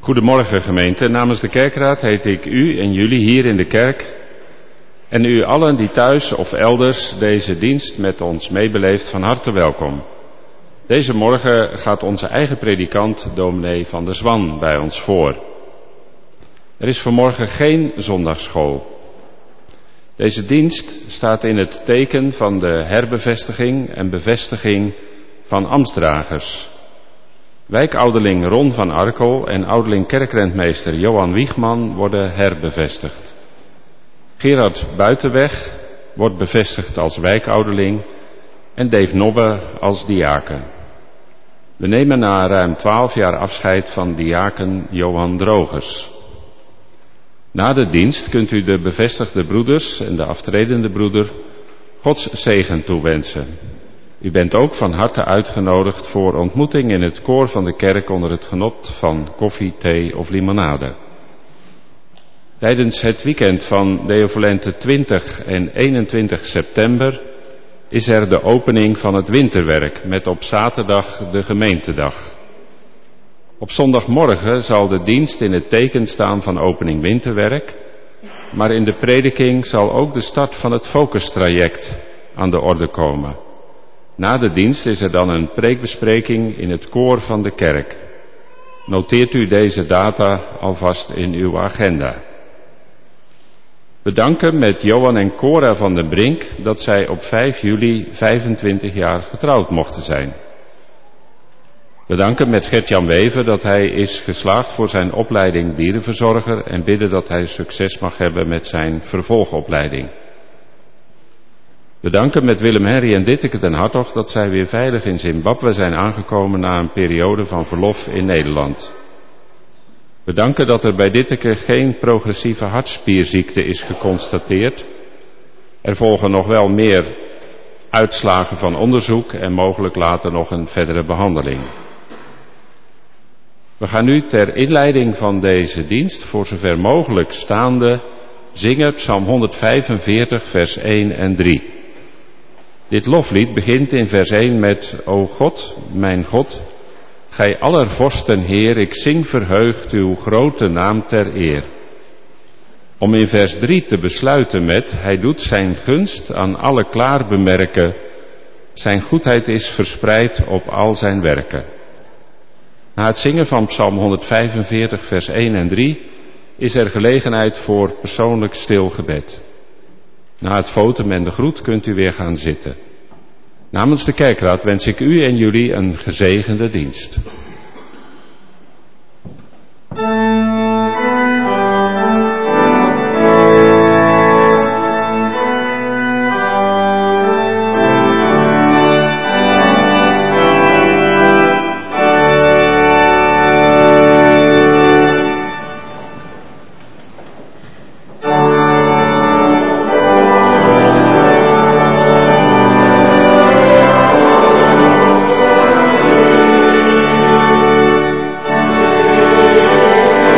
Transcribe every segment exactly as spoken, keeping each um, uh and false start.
Goedemorgen gemeente, namens de kerkraad heet ik u en jullie hier in de kerk en u allen die thuis of elders deze dienst met ons meebeleeft van harte welkom. Deze morgen gaat onze eigen predikant dominee Van der Zwan bij ons voor. Er is vanmorgen geen zondagsschool. Deze dienst staat in het teken van de herbevestiging en bevestiging van ambtsdragers. Wijkouderling Ron van Arkel en ouderling kerkrentmeester Johan Wiegman worden herbevestigd. Gerard Buitenweg wordt bevestigd als wijkouderling en Dave Nobbe als diaken. We nemen na ruim twaalf jaar afscheid van diaken Johan Drogers. Na de dienst kunt u de bevestigde broeders en de aftredende broeder Gods zegen toewensen. U bent ook van harte uitgenodigd voor ontmoeting in het koor van de kerk onder het genot van koffie, thee of limonade. Tijdens het weekend van Deo Volente twintig en eenentwintig september is er de opening van het winterwerk met op zaterdag de gemeentedag. Op zondagmorgen zal de dienst in het teken staan van opening winterwerk, maar in de prediking zal ook de start van het focustraject aan de orde komen. Na de dienst is er dan een preekbespreking in het koor van de kerk. Noteert u deze data alvast in uw agenda. We danken met Johan en Cora van den Brink dat zij op vijf juli vijfentwintig jaar getrouwd mochten zijn. We danken met Gert-Jan Wever dat hij is geslaagd voor zijn opleiding dierenverzorger en bidden dat hij succes mag hebben met zijn vervolgopleiding. We danken met Willem Henry en Ditteke den Hartog dat zij weer veilig in Zimbabwe zijn aangekomen na een periode van verlof in Nederland. We danken dat er bij Ditteke geen progressieve hartspierziekte is geconstateerd. Er volgen nog wel meer uitslagen van onderzoek en mogelijk later nog een verdere behandeling. We gaan nu ter inleiding van deze dienst voor zover mogelijk staande zingen Psalm honderdvijfenveertig vers één en drie. Dit loflied begint in vers één met: O God, mijn God, gij aller vorsten Heer, ik zing verheugd uw grote naam ter eer. Om in vers drie te besluiten met: Hij doet zijn gunst aan alle klaar bemerken, zijn goedheid is verspreid op al zijn werken. Na het zingen van Psalm honderdvijfenveertig vers één en drie is er gelegenheid voor persoonlijk stil gebed. Na het votum en de groet kunt u weer gaan zitten. Namens de kerkraad wens ik u en jullie een gezegende dienst. Amen.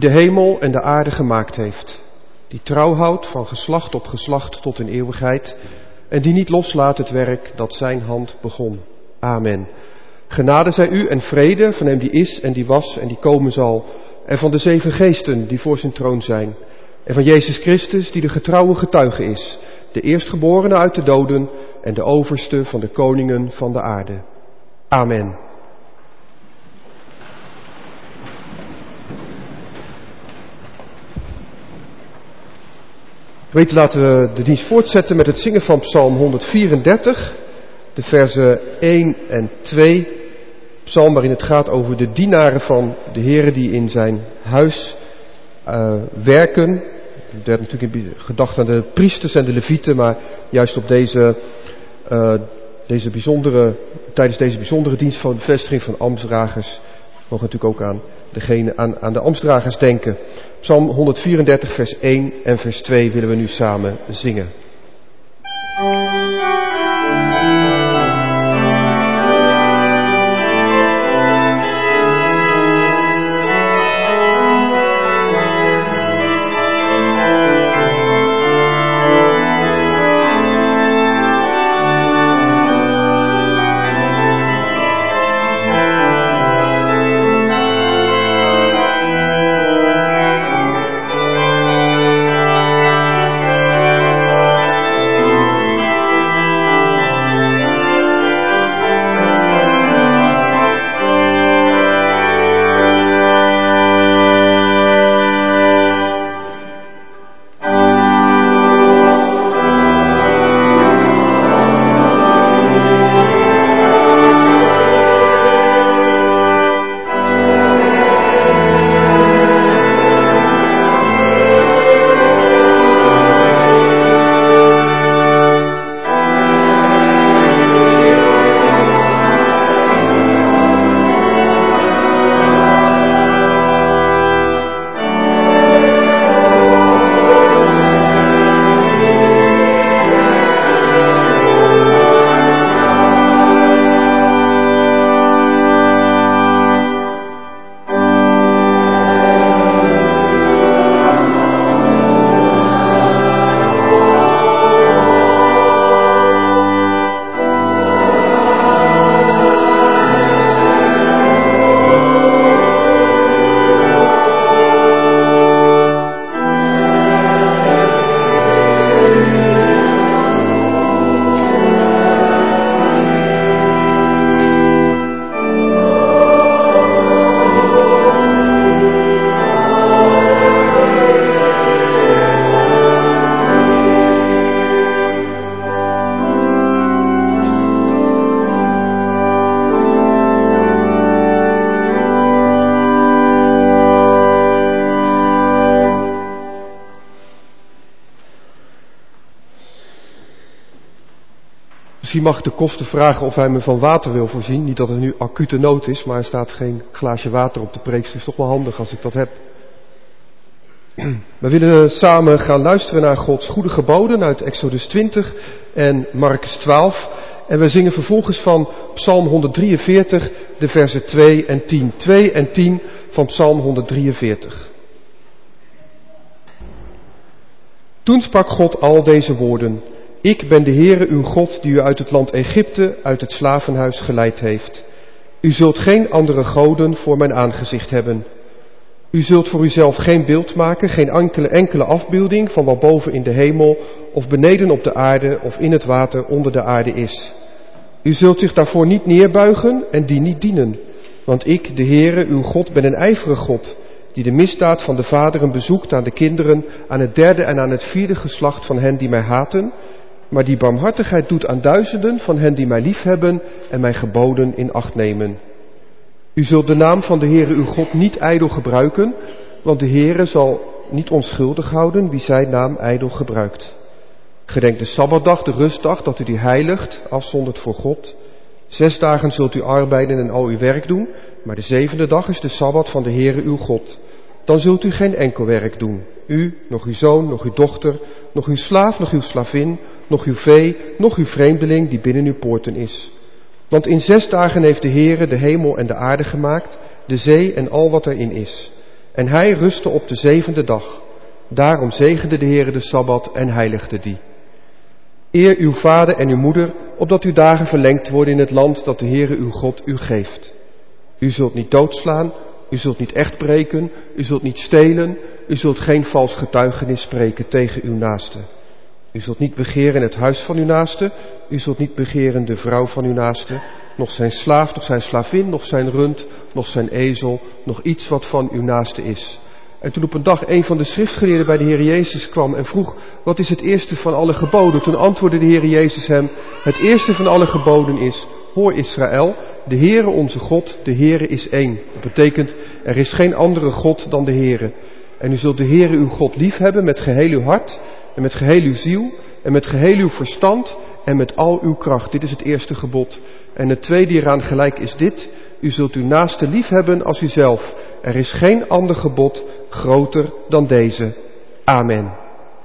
de hemel en de aarde gemaakt heeft, die trouw houdt van geslacht op geslacht tot in eeuwigheid en die niet loslaat het werk dat zijn hand begon. Amen. Genade zij u en vrede van hem die is en die was en die komen zal, en van de zeven geesten die voor zijn troon zijn, en van Jezus Christus die de getrouwe getuige is, de eerstgeborene uit de doden en de overste van de koningen van de aarde. Amen. Weet, laten we de dienst voortzetten met het zingen van Psalm honderdvierendertig, de versen één en twee. Psalm waarin het gaat over de dienaren van de Heere die in zijn huis uh, werken. Er werd natuurlijk gedacht aan de priesters en de levieten, maar juist op deze, uh, deze bijzondere, tijdens deze bijzondere dienst van de vestiging van ambtsdragers mogen we natuurlijk ook aan, degene, aan, aan de ambtsdragers denken. Psalm honderdvierendertig vers één en vers twee willen we nu samen zingen. Misschien mag ik de koster vragen of hij me van water wil voorzien. Niet dat het nu acute nood is, maar er staat geen glaasje water op de preekstoel. Het is toch wel handig als ik dat heb. We willen samen gaan luisteren naar Gods goede geboden uit Exodus twintig en Markus twaalf. En we zingen vervolgens van Psalm honderddrieënveertig de versen twee en tien. twee en tien van Psalm honderddrieënveertig. Toen sprak God al deze woorden. Ik ben de Heere uw God die u uit het land Egypte, uit het slavenhuis geleid heeft. U zult geen andere goden voor mijn aangezicht hebben. U zult voor uzelf geen beeld maken, geen enkele, enkele afbeelding van wat boven in de hemel of beneden op de aarde of in het water onder de aarde is. U zult zich daarvoor niet neerbuigen en die niet dienen. Want ik, de Heere, uw God, ben een ijverige God, die de misdaad van de vaderen bezoekt aan de kinderen, aan het derde en aan het vierde geslacht van hen die mij haten, maar die barmhartigheid doet aan duizenden van hen die mij liefhebben en mijn geboden in acht nemen. U zult de naam van de Heere uw God niet ijdel gebruiken, want de Heere zal niet onschuldig houden wie zijn naam ijdel gebruikt. Gedenk de Sabbatdag, de rustdag, dat u die heiligt, afzondert voor God. Zes dagen zult u arbeiden en al uw werk doen, maar de zevende dag is de Sabbat van de Heere uw God. Dan zult u geen enkel werk doen. U, nog uw zoon, nog uw dochter, nog uw slaaf, nog uw slavin, nog uw vee, nog uw vreemdeling die binnen uw poorten is. Want in zes dagen heeft de Heere de hemel en de aarde gemaakt, de zee en al wat erin is. En hij rustte op de zevende dag. Daarom zegende de Heere de Sabbat en heiligde die. Eer uw vader en uw moeder, opdat uw dagen verlengd worden in het land dat de Heere uw God u geeft. U zult niet doodslaan, u zult niet echt breken, u zult niet stelen, u zult geen vals getuigenis spreken tegen uw naaste. U zult niet begeren het huis van uw naaste, u zult niet begeren de vrouw van uw naaste, nog zijn slaaf, nog zijn slavin, nog zijn rund, nog zijn ezel, nog iets wat van uw naaste is. En toen op een dag een van de schriftgeleerden bij de Heer Jezus kwam en vroeg, wat is het eerste van alle geboden? Toen antwoordde de Heer Jezus hem, het eerste van alle geboden is, hoor Israël, de Heere onze God, de Heere is één. Dat betekent, er is geen andere God dan de Heere. En u zult de Heere uw God lief hebben met geheel uw hart, en met geheel uw ziel, en met geheel uw verstand, en met al uw kracht. Dit is het eerste gebod. En het tweede hieraan gelijk is dit, u zult uw naaste lief hebben als uzelf. Er is geen ander gebod groter dan deze. Amen.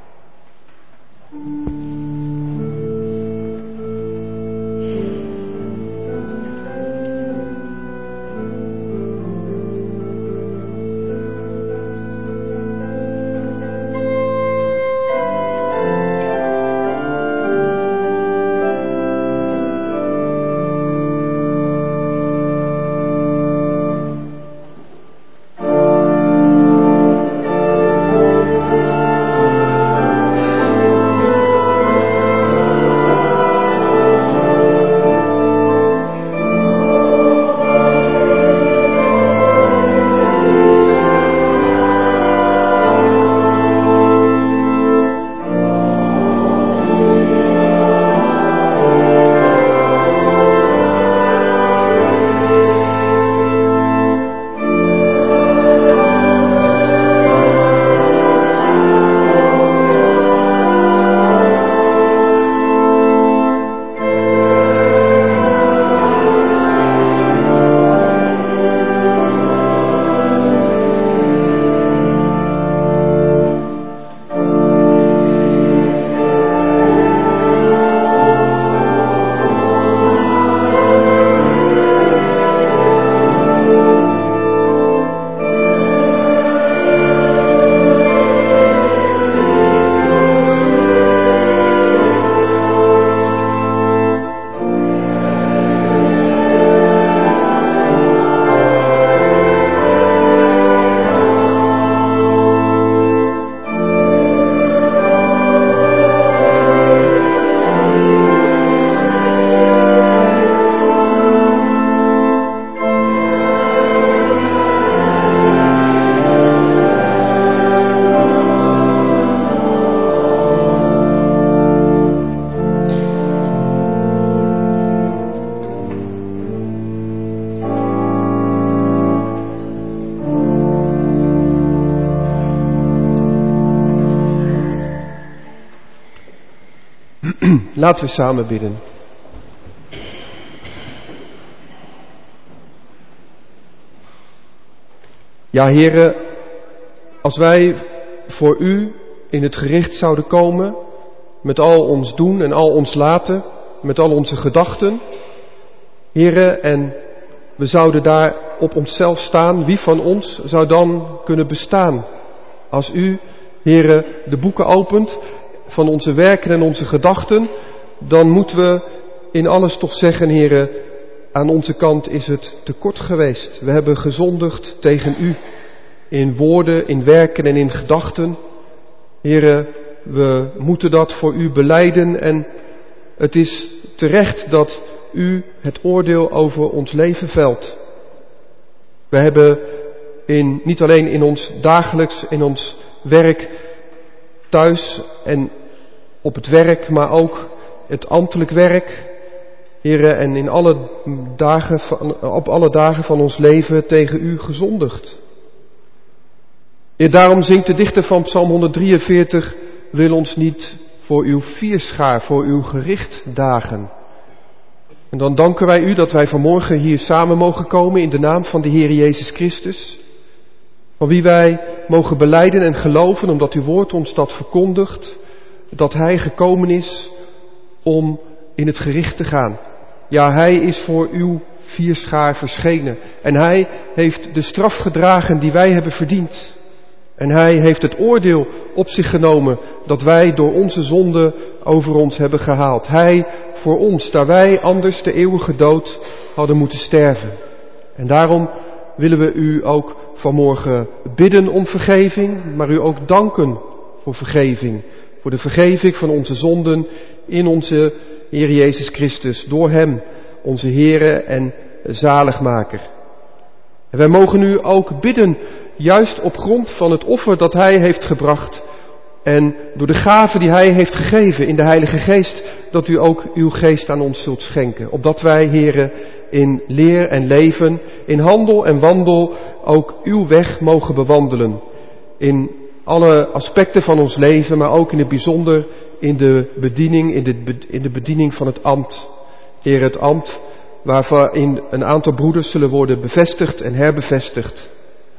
Laten we samen bidden. Ja, Heere, als wij voor U in het gericht zouden komen, met al ons doen en al ons laten, met al onze gedachten, Heere, en we zouden daar op onszelf staan, wie van ons zou dan kunnen bestaan? Als U, Heere, de boeken opent van onze werken en onze gedachten, dan moeten we in alles toch zeggen, Heere, aan onze kant is het tekort geweest. We hebben gezondigd tegen U, in woorden, in werken en in gedachten. Heere, we moeten dat voor U belijden en het is terecht dat U het oordeel over ons leven velt. We hebben in, niet alleen in ons dagelijks, in ons werk thuis en op het werk, maar ook het ambtelijk werk, Heere, en in alle dagen van, op alle dagen van ons leven tegen U gezondigd. Heer, daarom zingt de dichter van Psalm honderddrieënveertig, wil ons niet voor uw vierschaar, voor uw gericht dagen. En dan danken wij U dat wij vanmorgen hier samen mogen komen in de naam van de Heer Jezus Christus, van wie wij mogen belijden en geloven, omdat uw woord ons dat verkondigt, dat Hij gekomen is om in het gericht te gaan. Ja, Hij is voor uw vierschaar verschenen. En hij heeft de straf gedragen die wij hebben verdiend. En hij heeft het oordeel op zich genomen dat wij door onze zonde over ons hebben gehaald. Hij voor ons, daar wij anders de eeuwige dood hadden moeten sterven. En daarom willen we u ook vanmorgen bidden om vergeving, maar u ook danken voor vergeving. Voor de vergeving van onze zonden in onze Heer Jezus Christus, door Hem, onze Heere en Zaligmaker. En wij mogen u ook bidden, juist op grond van het offer dat Hij heeft gebracht en door de gave die Hij heeft gegeven in de Heilige Geest, dat u ook uw geest aan ons zult schenken. Opdat wij, Heere, in leer en leven, in handel en wandel ook uw weg mogen bewandelen. In alle aspecten van ons leven, maar ook in het bijzonder in de bediening, in de, in de bediening van het ambt. Heer, het ambt waarin een aantal broeders zullen worden bevestigd en herbevestigd.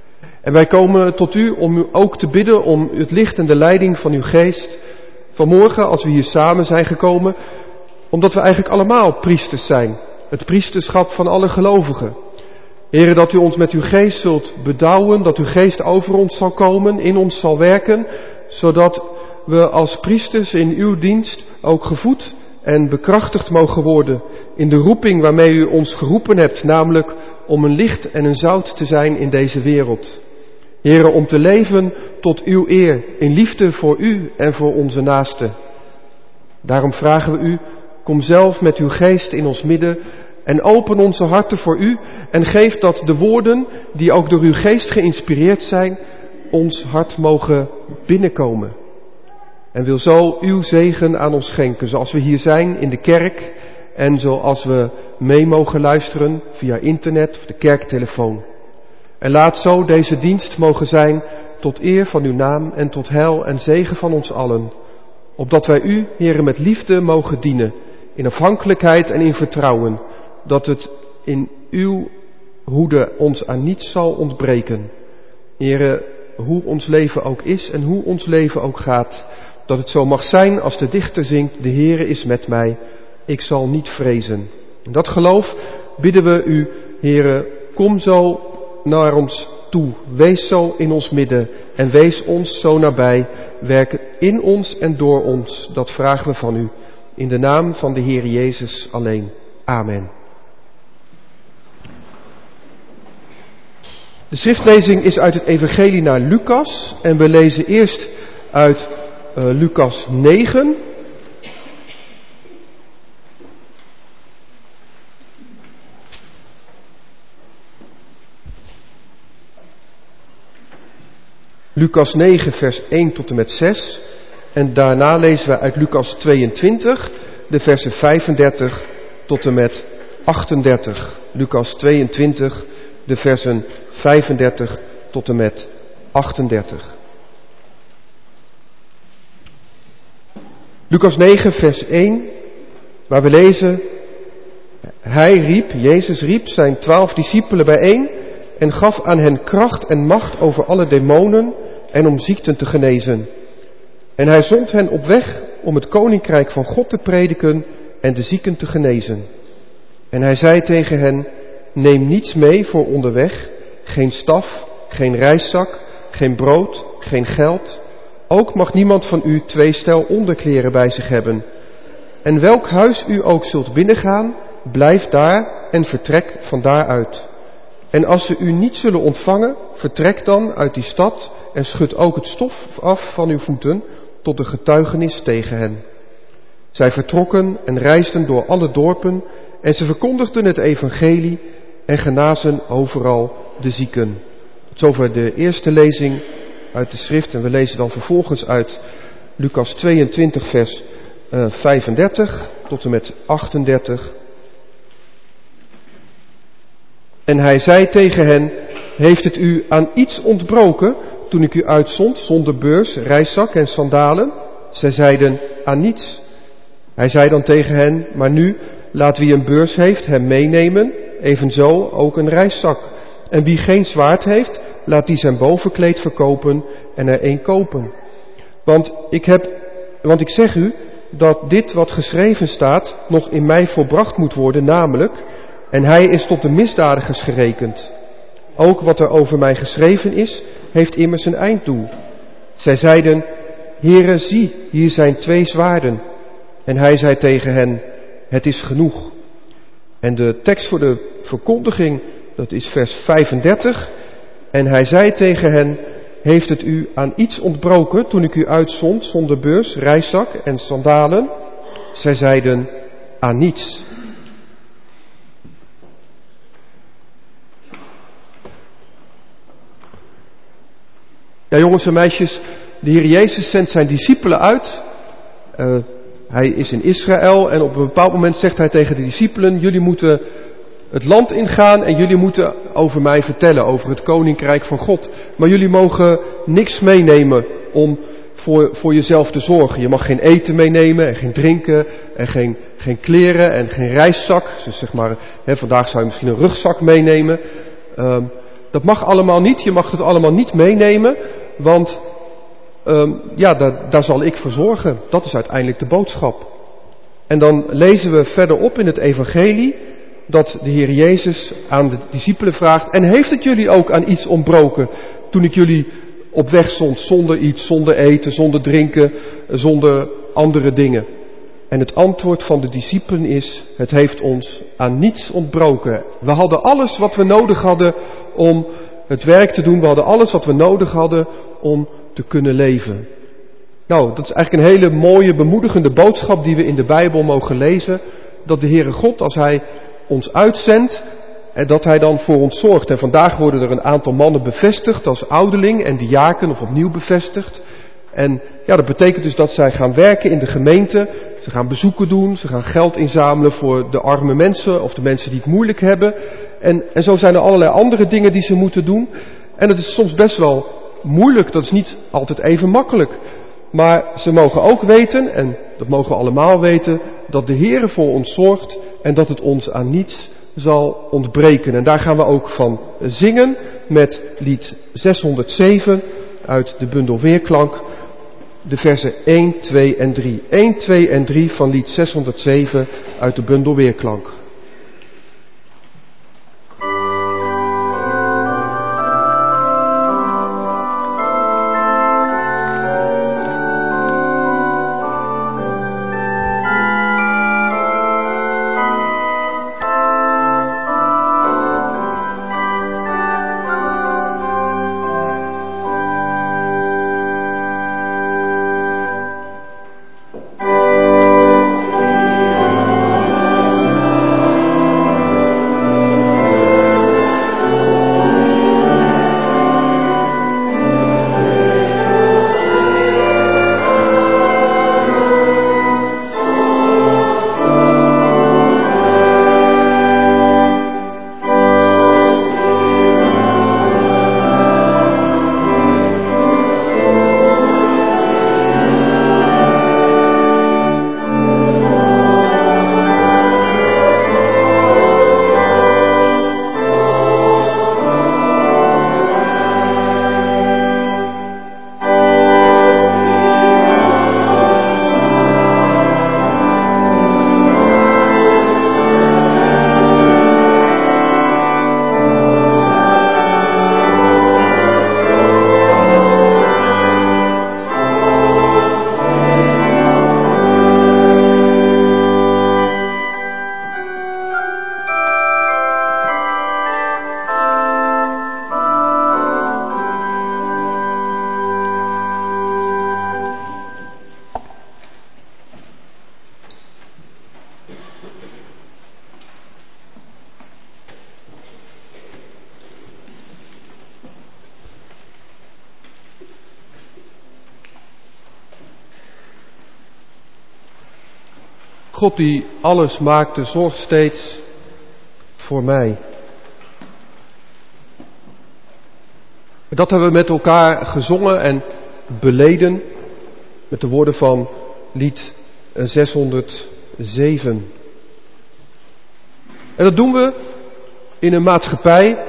En wij komen tot u om u ook te bidden om het licht en de leiding van uw geest. Vanmorgen, als we hier samen zijn gekomen, omdat we eigenlijk allemaal priesters zijn. Het priesterschap van alle gelovigen. Heere, dat u ons met uw geest zult bedouwen, dat uw geest over ons zal komen, in ons zal werken, zodat we als priesters in uw dienst ook gevoed en bekrachtigd mogen worden in de roeping waarmee u ons geroepen hebt, namelijk om een licht en een zout te zijn in deze wereld. Heere, om te leven tot uw eer, in liefde voor u en voor onze naasten. Daarom vragen we u, kom zelf met uw geest in ons midden en open onze harten voor u en geef dat de woorden die ook door uw geest geïnspireerd zijn, ons hart mogen binnenkomen. En wil zo uw zegen aan ons schenken, zoals we hier zijn in de kerk en zoals we mee mogen luisteren via internet of de kerktelefoon. En laat zo deze dienst mogen zijn tot eer van uw naam en tot heil en zegen van ons allen. Opdat wij u, Heere, met liefde mogen dienen, in afhankelijkheid en in vertrouwen, dat het in uw hoede ons aan niets zal ontbreken. Heere, hoe ons leven ook is en hoe ons leven ook gaat, dat het zo mag zijn als de dichter zingt, de Heere is met mij, ik zal niet vrezen. In dat geloof bidden we u, Heere, kom zo naar ons toe, wees zo in ons midden en wees ons zo nabij, werk in ons en door ons, dat vragen we van u. In de naam van de Heer Jezus alleen. Amen. De schriftlezing is uit het evangelie naar Lucas en we lezen eerst uit uh, Lucas negen. Lucas negen vers één tot en met zes en daarna lezen we uit Lucas tweeëntwintig de versen vijfendertig tot en met achtendertig. Lucas tweeëntwintig de versen vijfendertig tot en met achtendertig. Lucas negen vers één, waar we lezen, hij riep, Jezus riep zijn twaalf discipelen bijeen en gaf aan hen kracht en macht over alle demonen en om ziekten te genezen. En hij zond hen op weg om het koninkrijk van God te prediken en de zieken te genezen. En hij zei tegen hen, neem niets mee voor onderweg, geen staf, geen reiszak, geen brood, geen geld. Ook mag niemand van u twee stel onderkleren bij zich hebben. En welk huis u ook zult binnengaan, blijf daar en vertrek van daaruit. En als ze u niet zullen ontvangen, vertrek dan uit die stad en schud ook het stof af van uw voeten tot de getuigenis tegen hen. Zij vertrokken en reisden door alle dorpen en ze verkondigden het evangelie en genazen overal de zieken. Tot zover de eerste lezing uit de schrift en we lezen dan vervolgens uit Lucas tweeëntwintig vers uh, vijfendertig tot en met achtendertig. En hij zei tegen hen, heeft het u aan iets ontbroken toen ik u uitzond zonder beurs, reiszak en sandalen? Zij zeiden, aan niets. Hij zei dan tegen hen, maar nu, laat wie een beurs heeft hem meenemen, evenzo ook een reiszak. En wie geen zwaard heeft, laat die zijn bovenkleed verkopen en er een kopen. Want ik heb, want ik zeg u, dat dit wat geschreven staat nog in mij volbracht moet worden, namelijk, en hij is tot de misdadigers gerekend. Ook wat er over mij geschreven is, heeft immers een einddoel. Zij zeiden, Heere, zie, hier zijn twee zwaarden. En hij zei tegen hen, het is genoeg. En de tekst voor de verkondiging, dat is vers vijfendertig. En hij zei tegen hen, heeft het u aan iets ontbroken toen ik u uitzond zonder beurs, reiszak en sandalen? Zij zeiden, aan niets. Ja, jongens en meisjes, de Heer Jezus zendt zijn discipelen uit. Uh, hij is in Israël en op een bepaald moment zegt hij tegen de discipelen, jullie moeten het land ingaan en jullie moeten over mij vertellen, over het koninkrijk van God. Maar jullie mogen niks meenemen om voor, voor jezelf te zorgen. Je mag geen eten meenemen en geen drinken en geen, geen kleren en geen reiszak. Dus zeg maar, hè, vandaag zou je misschien een rugzak meenemen. Um, dat mag allemaal niet, je mag het allemaal niet meenemen, want um, ja, daar, daar zal ik voor zorgen. Dat is uiteindelijk de boodschap. En dan lezen we verderop in het evangelie dat de Heer Jezus aan de discipelen vraagt, en heeft het jullie ook aan iets ontbroken toen ik jullie op weg stond zonder iets, zonder eten, zonder drinken, zonder andere dingen? En het antwoord van de discipelen is, het heeft ons aan niets ontbroken. We hadden alles wat we nodig hadden om het werk te doen, we hadden alles wat we nodig hadden om te kunnen leven. Nou, dat is eigenlijk een hele mooie, bemoedigende boodschap die we in de Bijbel mogen lezen, dat de Heere God, als Hij ons uitzendt, en dat Hij dan voor ons zorgt. En vandaag worden er een aantal mannen bevestigd als ouderling en diaken of opnieuw bevestigd. En ja, dat betekent dus dat zij gaan werken in de gemeente, ze gaan bezoeken doen, ze gaan geld inzamelen voor de arme mensen of de mensen die het moeilijk hebben. En, en zo zijn er allerlei andere dingen die ze moeten doen. En het is soms best wel moeilijk, dat is niet altijd even makkelijk. Maar ze mogen ook weten, en dat mogen we allemaal weten, dat de Heere voor ons zorgt en dat het ons aan niets zal ontbreken. En daar gaan we ook van zingen met lied zeshonderdzeven uit de bundel Weerklank, de versen één, twee en drie. één, twee en drie van lied zeshonderdzeven uit de bundel Weerklank. God die alles maakte, zorgt steeds voor mij. Dat hebben we met elkaar gezongen en beleden met de woorden van lied zeshonderdzeven. En dat doen we in een maatschappij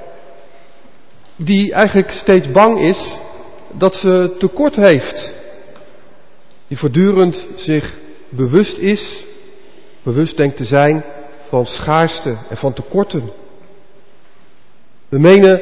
die eigenlijk steeds bang is dat ze tekort heeft. Die voortdurend zich bewust is, bewust denkt te zijn van schaarste en van tekorten. We menen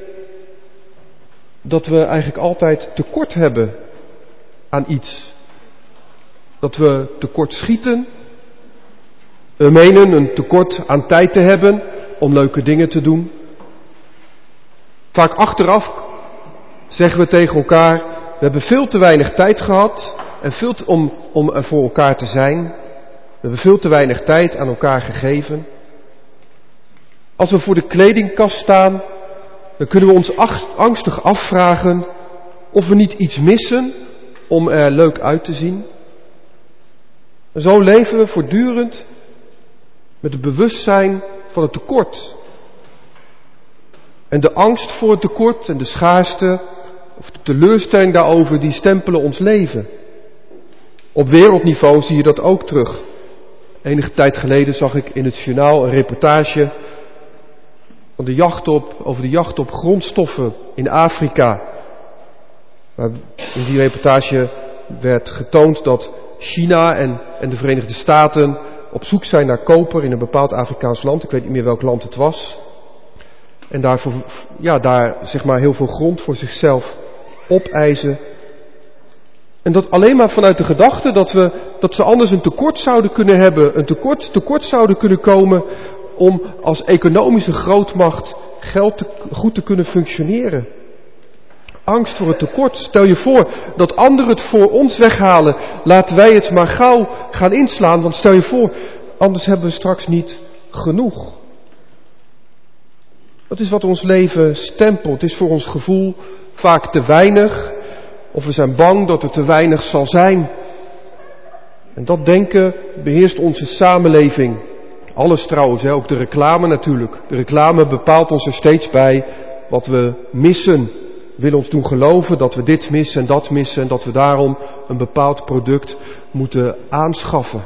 dat we eigenlijk altijd tekort hebben aan iets. Dat we tekort schieten. We menen een tekort aan tijd te hebben om leuke dingen te doen. Vaak achteraf zeggen we tegen elkaar, we hebben veel te weinig tijd gehad en veel te, om, om er voor elkaar te zijn. We hebben veel te weinig tijd aan elkaar gegeven. Als we voor de kledingkast staan, dan kunnen we ons angstig afvragen of we niet iets missen om er leuk uit te zien. En zo leven we voortdurend met het bewustzijn van het tekort. En de angst voor het tekort en de schaarste, of de teleurstelling daarover, die stempelen ons leven. Op wereldniveau zie je dat ook terug. Enige tijd geleden zag ik in het journaal een reportage van de jacht op, over de jacht op grondstoffen in Afrika. In die reportage werd getoond dat China en, en de Verenigde Staten op zoek zijn naar koper in een bepaald Afrikaans land. Ik weet niet meer welk land het was. En daar, ja, daar zeg maar heel veel grond voor zichzelf opeisen. En dat alleen maar vanuit de gedachte dat we, dat ze anders een tekort zouden kunnen hebben, een tekort, tekort zouden kunnen komen om als economische grootmacht geld te, goed te kunnen functioneren. Angst voor het tekort. Stel je voor dat anderen het voor ons weghalen. Laten wij het maar gauw gaan inslaan. Want stel je voor, anders hebben we straks niet genoeg. Dat is wat ons leven stempelt. Het is voor ons gevoel vaak te weinig. Of we zijn bang dat er te weinig zal zijn. En dat denken beheerst onze samenleving. Alles trouwens, hè, ook de reclame natuurlijk. De reclame bepaalt ons er steeds bij wat we missen. Wil ons doen geloven dat we dit missen en dat missen en dat we daarom een bepaald product moeten aanschaffen.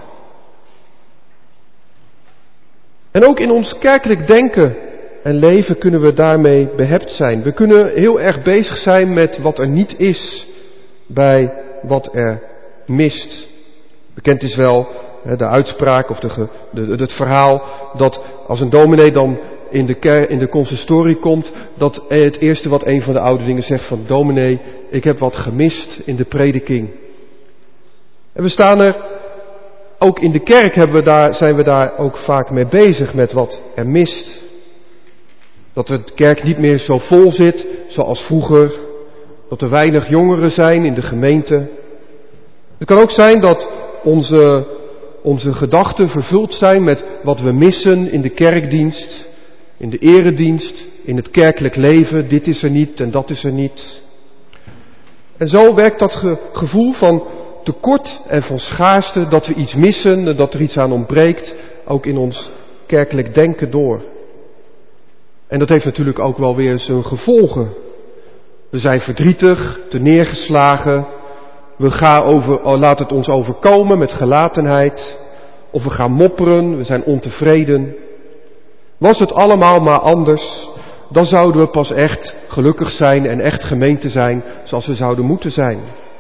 En ook in ons kerkelijk denken en leven kunnen we daarmee behept zijn. We kunnen heel erg bezig zijn met wat er niet is bij wat er mist. Bekend is wel de uitspraak of de, de, het verhaal dat als een dominee dan in de, ker, in de consistorie komt, dat het eerste wat een van de ouderlingen zegt van dominee, ik heb wat gemist in de prediking. En we staan er, ook in de kerk hebben we daar, zijn we daar ook vaak mee bezig met wat er mist. Dat de kerk niet meer zo vol zit zoals vroeger. Dat er weinig jongeren zijn in de gemeente. Het kan ook zijn dat onze, onze gedachten vervuld zijn met wat we missen in de kerkdienst, in de eredienst, in het kerkelijk leven. Dit is er niet en dat is er niet. En zo werkt dat ge, gevoel van tekort en van schaarste, dat we iets missen, dat er iets aan ontbreekt, ook in ons kerkelijk denken door. En dat heeft natuurlijk ook wel weer zijn gevolgen. We zijn verdrietig, te neergeslagen. We gaan over, oh, laat het ons overkomen met gelatenheid. Of we gaan mopperen, we zijn ontevreden. Was het allemaal maar anders, dan zouden we pas echt gelukkig zijn en echt gemeente zijn zoals we zouden moeten zijn.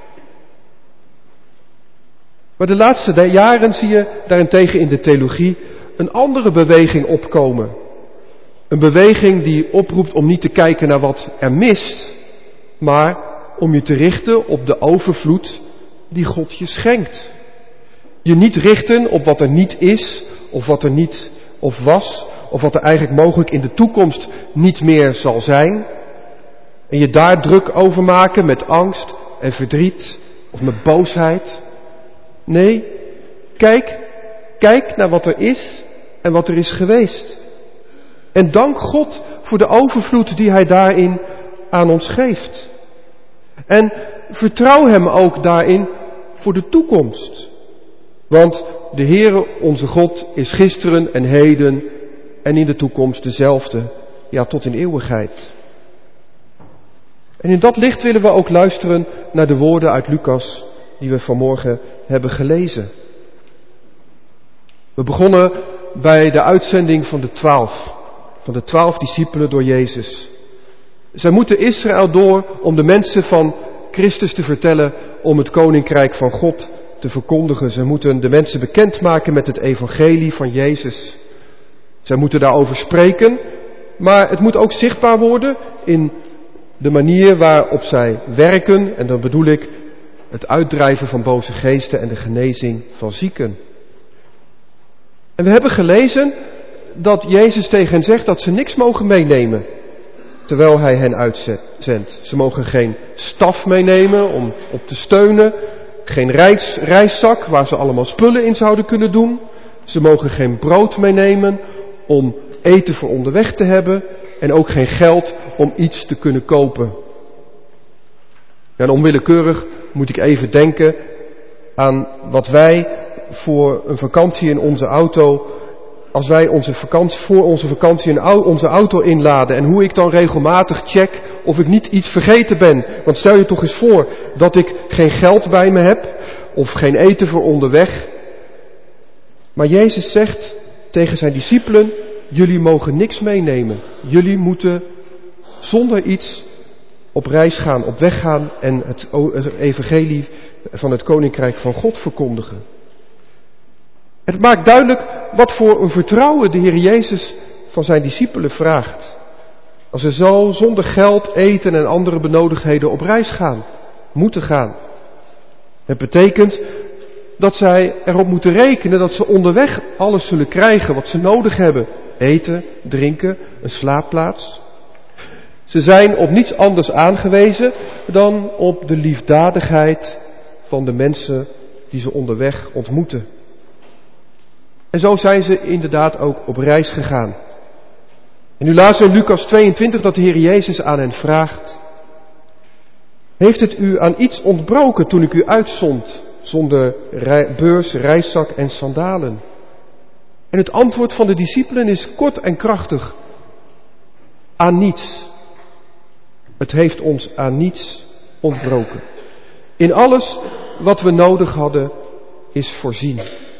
Maar de laatste jaren zie je daarentegen in de theologie een andere beweging opkomen. Een beweging die oproept om niet te kijken naar wat er mist, maar om je te richten op de overvloed die God je schenkt. Je niet richten op wat er niet is, of wat er niet of was, of wat er eigenlijk mogelijk in de toekomst niet meer zal zijn. En je daar druk over maken met angst en verdriet, of met boosheid. Nee, kijk, kijk naar wat er is en wat er is geweest. En dank God voor de overvloed die Hij daarin aan ons geeft. En vertrouw Hem ook daarin voor de toekomst. Want de Heere, onze God, is gisteren en heden en in de toekomst dezelfde. Ja, tot in eeuwigheid. En in dat licht willen we ook luisteren naar de woorden uit Lucas die we vanmorgen hebben gelezen. We begonnen bij de uitzending van de twaalf. Van de twaalf discipelen door Jezus. Zij moeten Israël door om de mensen van Christus te vertellen, om het koninkrijk van God te verkondigen. Zij moeten de mensen bekendmaken met het evangelie van Jezus. Zij moeten daarover spreken, maar het moet ook zichtbaar worden in de manier waarop zij werken. En dan bedoel ik het uitdrijven van boze geesten en de genezing van zieken. En we hebben gelezen dat Jezus tegen hen zegt dat ze niks mogen meenemen terwijl hij hen uitzendt. Ze mogen geen staf meenemen om op te steunen, geen reis, reiszak waar ze allemaal spullen in zouden kunnen doen. Ze mogen geen brood meenemen om eten voor onderweg te hebben en ook geen geld om iets te kunnen kopen. Ja, en onwillekeurig moet ik even denken aan wat wij voor een vakantie in onze auto, als wij onze vakantie, voor onze vakantie in onze auto inladen en hoe ik dan regelmatig check of ik niet iets vergeten ben. Want stel je toch eens voor dat ik geen geld bij me heb of geen eten voor onderweg. Maar Jezus zegt tegen zijn discipelen, jullie mogen niks meenemen. Jullie moeten zonder iets op reis gaan, op weg gaan en het evangelie van het Koninkrijk van God verkondigen. Het maakt duidelijk wat voor een vertrouwen de Heer Jezus van zijn discipelen vraagt. Als ze zo zonder geld, eten en andere benodigdheden op reis gaan, moeten gaan. Het betekent dat zij erop moeten rekenen dat ze onderweg alles zullen krijgen wat ze nodig hebben. Eten, drinken, een slaapplaats. Ze zijn op niets anders aangewezen dan op de liefdadigheid van de mensen die ze onderweg ontmoeten. En zo zijn ze inderdaad ook op reis gegaan. En nu lazen we in Lucas tweeëntwintig dat de Heer Jezus aan hen vraagt: heeft het u aan iets ontbroken toen ik u uitzond, zonder beurs, reiszak en sandalen? En het antwoord van de discipelen is kort en krachtig: aan niets. Het heeft ons aan niets ontbroken. In alles wat we nodig hadden is voorzien.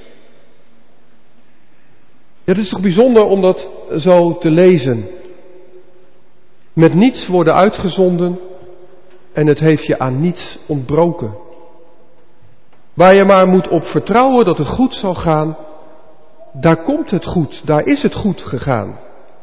Ja, het is toch bijzonder om dat zo te lezen. Met niets worden uitgezonden en het heeft je aan niets ontbroken. Waar je maar moet op vertrouwen dat het goed zal gaan, daar komt het goed, daar is het goed gegaan.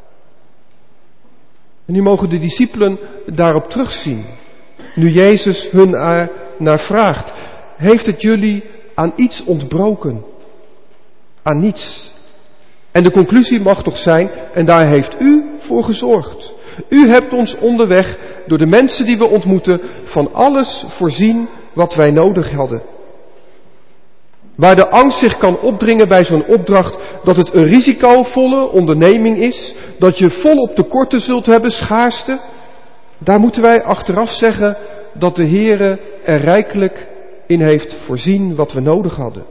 En nu mogen de discipelen daarop terugzien. Nu Jezus hun er naar vraagt, heeft het jullie aan iets ontbroken? Aan niets. En de conclusie mag toch zijn, en daar heeft u voor gezorgd. U hebt ons onderweg, door de mensen die we ontmoeten, van alles voorzien wat wij nodig hadden. Waar de angst zich kan opdringen bij zo'n opdracht dat het een risicovolle onderneming is, dat je volop tekorten zult hebben, schaarste, daar moeten wij achteraf zeggen dat de Heere er rijkelijk in heeft voorzien wat we nodig hadden.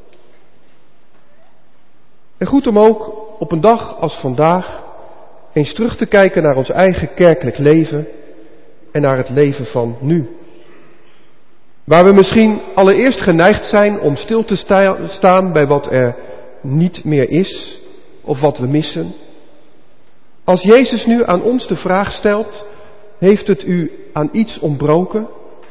En goed om ook op een dag als vandaag eens terug te kijken naar ons eigen kerkelijk leven en naar het leven van nu. Waar we misschien allereerst geneigd zijn om stil te sta- staan bij wat er niet meer is of wat we missen. Als Jezus nu aan ons de vraag stelt, heeft het u aan iets ontbroken?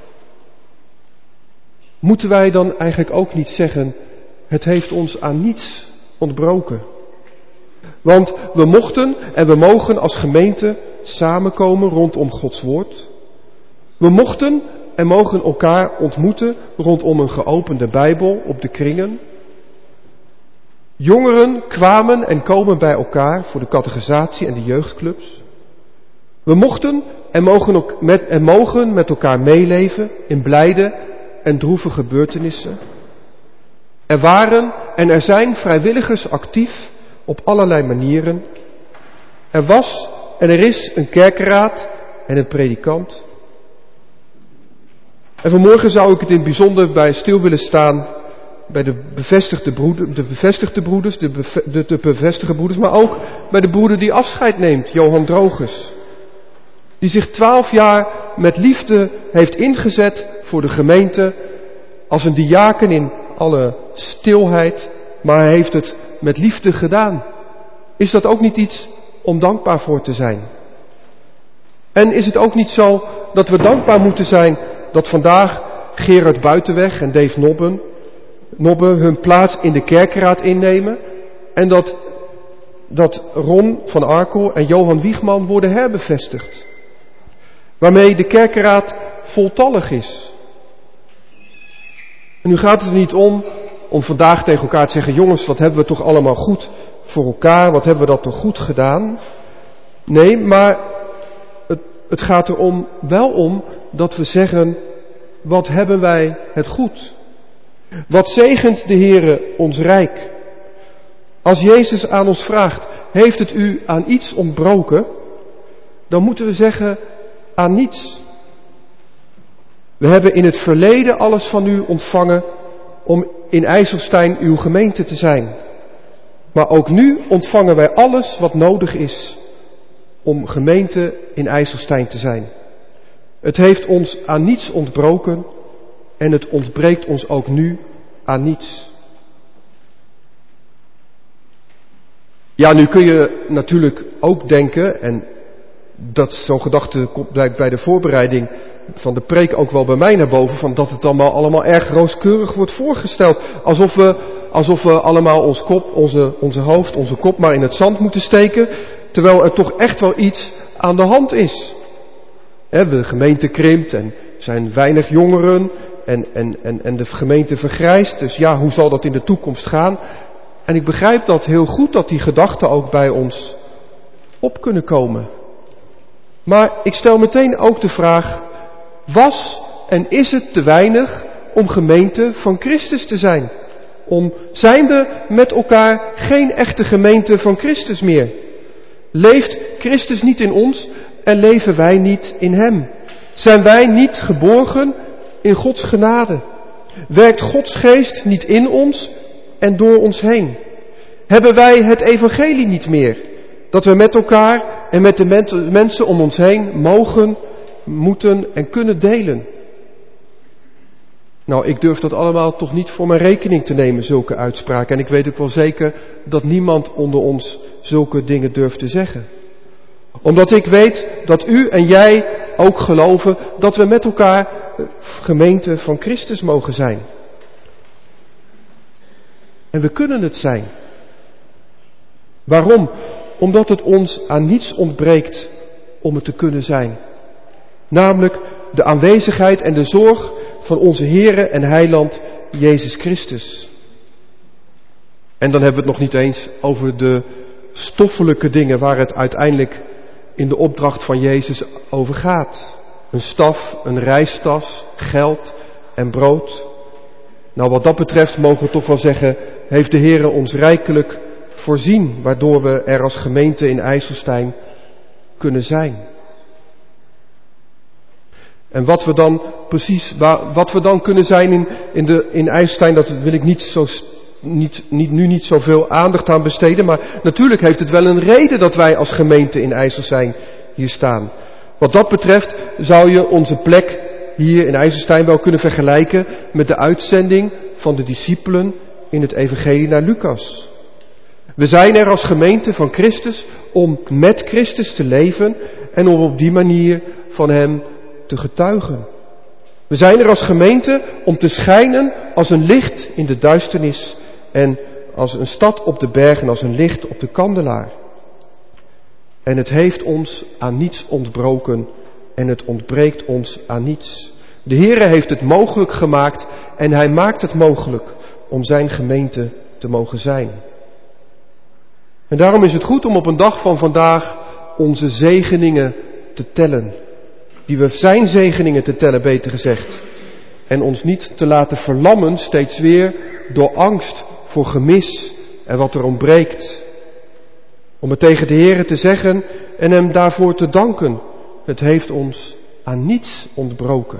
Moeten wij dan eigenlijk ook niet zeggen, het heeft ons aan niets ontbroken? Want we mochten en we mogen als gemeente samenkomen rondom Gods woord. We mochten en mogen elkaar ontmoeten rondom een geopende Bijbel op de kringen. Jongeren kwamen en komen bij elkaar voor de catechisatie en de jeugdclubs. We mochten en mogen, ook met, en mogen met elkaar meeleven in blijde en droeve gebeurtenissen. Er waren en er zijn vrijwilligers actief op allerlei manieren. Er was en er is een kerkenraad en een predikant. En vanmorgen zou ik het in het bijzonder bij stil willen staan bij de bevestigde, broeder, de bevestigde broeders, de, beve, de, de bevestigde broeders, maar ook bij de broeder die afscheid neemt, Johan Droges. Die zich twaalf jaar met liefde heeft ingezet voor de gemeente als een diaken in alle stilheid, maar hij heeft het met liefde gedaan. Is dat ook niet iets om dankbaar voor te zijn? En is het ook niet zo dat we dankbaar moeten zijn dat vandaag Gerard Buitenweg en Dave Nobben, Nobben hun plaats in de kerkenraad innemen en dat dat Ron van Arkel en Johan Wiegman worden herbevestigd. Waarmee de kerkenraad voltallig is. En nu gaat het er niet om om vandaag tegen elkaar te zeggen, jongens, wat hebben we toch allemaal goed voor elkaar, wat hebben we dat toch goed gedaan. Nee, maar het, het gaat erom, wel om dat we zeggen, wat hebben wij het goed? Wat zegent de Heere ons rijk? Als Jezus aan ons vraagt, heeft het u aan iets ontbroken? Dan moeten we zeggen, aan niets. We hebben in het verleden alles van u ontvangen om in IJsselstein uw gemeente te zijn. Maar ook nu ontvangen wij alles wat nodig is om gemeente in IJsselstein te zijn. Het heeft ons aan niets ontbroken en het ontbreekt ons ook nu aan niets. Ja, nu kun je natuurlijk ook denken, en dat zo'n gedachte komt bij de voorbereiding van de preek ook wel bij mij naar boven, van dat het allemaal, allemaal erg rooskeurig wordt voorgesteld. Alsof we, alsof we allemaal ons kop, onze, onze hoofd, onze kop maar in het zand moeten steken, terwijl er toch echt wel iets aan de hand is. He, de gemeente krimpt en er zijn weinig jongeren en, en, en, en de gemeente vergrijst. Dus ja, hoe zal dat in de toekomst gaan? En ik begrijp dat heel goed, dat die gedachten ook bij ons op kunnen komen. Maar ik stel meteen ook de vraag, was en is het te weinig om gemeente van Christus te zijn? Om, zijn we met elkaar geen echte gemeente van Christus meer? Leeft Christus niet in ons en leven wij niet in Hem? Zijn wij niet geborgen in Gods genade? Werkt Gods geest niet in ons en door ons heen? Hebben wij het evangelie niet meer? Dat we met elkaar en met de mensen om ons heen mogen, moeten en kunnen delen. Nou, ik durf dat allemaal toch niet voor mijn rekening te nemen, zulke uitspraken. En ik weet ook wel zeker dat niemand onder ons zulke dingen durft te zeggen. Omdat ik weet dat u en jij ook geloven dat we met elkaar gemeente van Christus mogen zijn. En we kunnen het zijn. Waarom? Omdat het ons aan niets ontbreekt om het te kunnen zijn. Namelijk de aanwezigheid en de zorg van onze Heere en Heiland Jezus Christus. En dan hebben we het nog niet eens over de stoffelijke dingen waar het uiteindelijk in de opdracht van Jezus over gaat. Een staf, een reistas, geld en brood. Nou, wat dat betreft mogen we toch wel zeggen, heeft de Heere ons rijkelijk voorzien, waardoor we er als gemeente in IJsselstein kunnen zijn. En wat we dan precies, wat we dan kunnen zijn in, in, de, in IJsselstein, dat wil ik niet, zo, niet, niet, nu niet zoveel aandacht aan besteden. Maar natuurlijk heeft het wel een reden dat wij als gemeente in IJsselstein hier staan. Wat dat betreft zou je onze plek hier in IJsselstein wel kunnen vergelijken met de uitzending van de discipelen in het evangelie naar Lucas. We zijn er als gemeente van Christus om met Christus te leven en om op die manier van Hem te getuigen. We zijn er als gemeente om te schijnen als een licht in de duisternis en als een stad op de berg en als een licht op de kandelaar. En het heeft ons aan niets ontbroken en het ontbreekt ons aan niets. De Heere heeft het mogelijk gemaakt en Hij maakt het mogelijk om zijn gemeente te mogen zijn. En daarom is het goed om op een dag van vandaag onze zegeningen te tellen. Die we zijn zegeningen te tellen, beter gezegd. En ons niet te laten verlammen steeds weer door angst voor gemis en wat er ontbreekt. Om het tegen de Heere te zeggen en Hem daarvoor te danken. Het heeft ons aan niets ontbroken.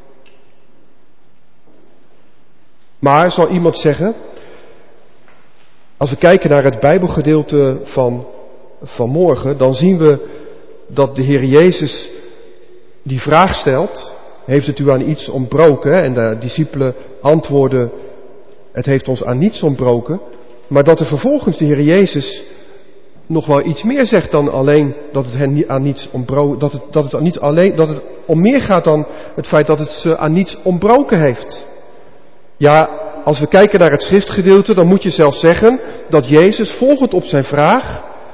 Maar, zal iemand zeggen, als we kijken naar het Bijbelgedeelte van vanmorgen, dan zien we dat de Heer Jezus die vraag stelt, heeft het u aan iets ontbroken? En de discipelen antwoorden, het heeft ons aan niets ontbroken. Maar dat er vervolgens de Heer Jezus nog wel iets meer zegt dan alleen dat het hen aan niets ontbroken, dat het, dat het niet alleen, dat het om meer gaat dan het feit dat het ze aan niets ontbroken heeft. Ja, als we kijken naar het schriftgedeelte, dan moet je zelfs zeggen dat Jezus volgend op zijn vraag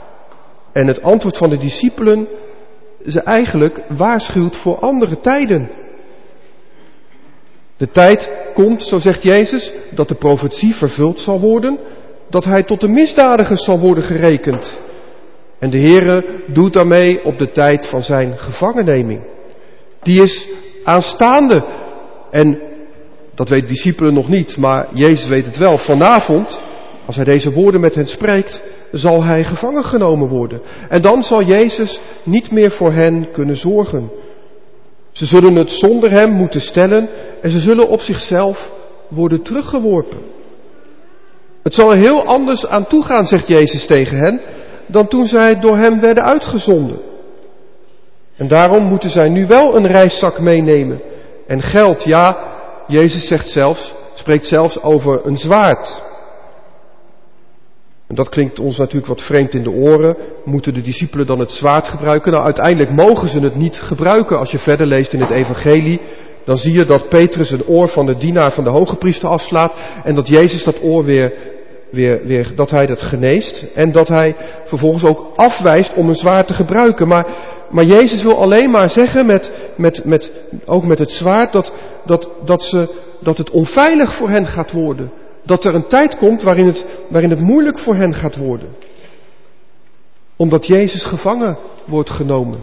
en het antwoord van de discipelen ze eigenlijk waarschuwt voor andere tijden. De tijd komt, zo zegt Jezus, dat de profetie vervuld zal worden, dat hij tot de misdadigers zal worden gerekend. En de Heere doet daarmee op de tijd van zijn gevangenneming. Die is aanstaande. En dat weten de discipelen nog niet, maar Jezus weet het wel. Vanavond, als hij deze woorden met hen spreekt, zal hij gevangen genomen worden. En dan zal Jezus niet meer voor hen kunnen zorgen. Ze zullen het zonder hem moeten stellen en ze zullen op zichzelf worden teruggeworpen. Het zal er heel anders aan toegaan, zegt Jezus tegen hen, dan toen zij door hem werden uitgezonden. En daarom moeten zij nu wel een reiszak meenemen. En geld, ja, Jezus zegt zelfs, spreekt zelfs over een zwaard. En dat klinkt ons natuurlijk wat vreemd in de oren. Moeten de discipelen dan het zwaard gebruiken? Nou, uiteindelijk mogen ze het niet gebruiken. Als je verder leest in het evangelie, dan zie je dat Petrus een oor van de dienaar van de hoge priester afslaat. En dat Jezus dat oor weer, weer, weer, dat hij dat geneest. En dat hij vervolgens ook afwijst om een zwaard te gebruiken. Maar, maar Jezus wil alleen maar zeggen, met, met, met, ook met het zwaard, dat, dat, dat, ze, dat het onveilig voor hen gaat worden. Dat er een tijd komt waarin het, waarin het moeilijk voor hen gaat worden. Omdat Jezus gevangen wordt genomen.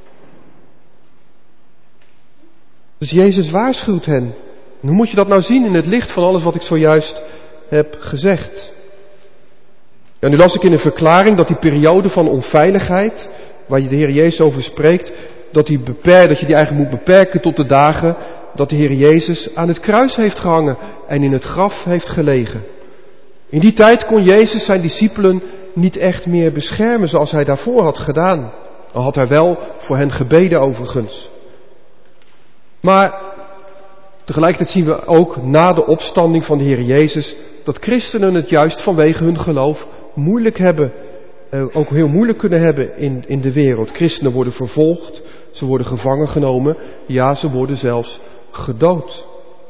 Dus Jezus waarschuwt hen. En hoe moet je dat nou zien in het licht van alles wat ik zojuist heb gezegd? Ja, nu las ik in een verklaring dat die periode van onveiligheid, waar je de Heer Jezus over spreekt, dat, die beper, dat je die eigenlijk moet beperken tot de dagen dat de Heer Jezus aan het kruis heeft gehangen en in het graf heeft gelegen. In die tijd kon Jezus zijn discipelen niet echt meer beschermen zoals hij daarvoor had gedaan. Al had hij wel voor hen gebeden overigens. Maar tegelijkertijd zien we ook na de opstanding van de Heer Jezus dat christenen het juist vanwege hun geloof moeilijk hebben, ook heel moeilijk kunnen hebben in, in de wereld. Christenen worden vervolgd, ze worden gevangen genomen, ja, ze worden zelfs gedood.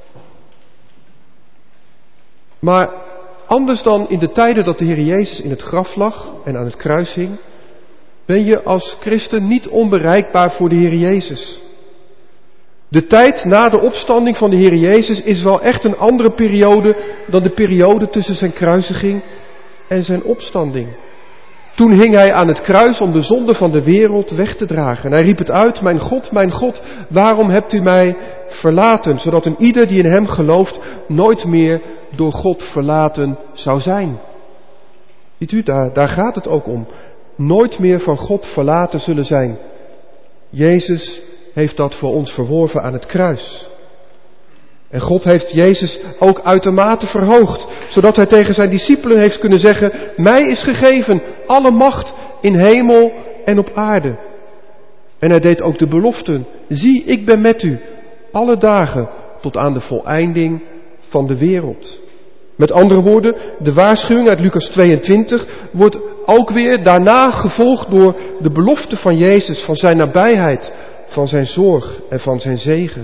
Maar anders dan in de tijden dat de Heer Jezus in het graf lag en aan het kruis hing, ben je als christen niet onbereikbaar voor de Heer Jezus. De tijd na de opstanding van de Heer Jezus is wel echt een andere periode dan de periode tussen zijn kruisiging en zijn opstanding. Toen hing hij aan het kruis om de zonde van de wereld weg te dragen. En hij riep het uit, mijn God, mijn God, waarom hebt u mij verlaten? Zodat een ieder die in hem gelooft nooit meer door God verlaten zou zijn. Ziet u, daar, daar gaat het ook om. Nooit meer van God verlaten zullen zijn. Jezus heeft dat voor ons verworven aan het kruis. En God heeft Jezus ook uitermate verhoogd, zodat hij tegen zijn discipelen heeft kunnen zeggen, mij is gegeven alle macht in hemel en op aarde. En hij deed ook de beloften, zie, ik ben met u alle dagen tot aan de voleinding van de wereld. Met andere woorden, de waarschuwing uit Lucas tweeëntwintig wordt ook weer daarna gevolgd door de belofte van Jezus, van zijn nabijheid, van zijn zorg en van zijn zegen.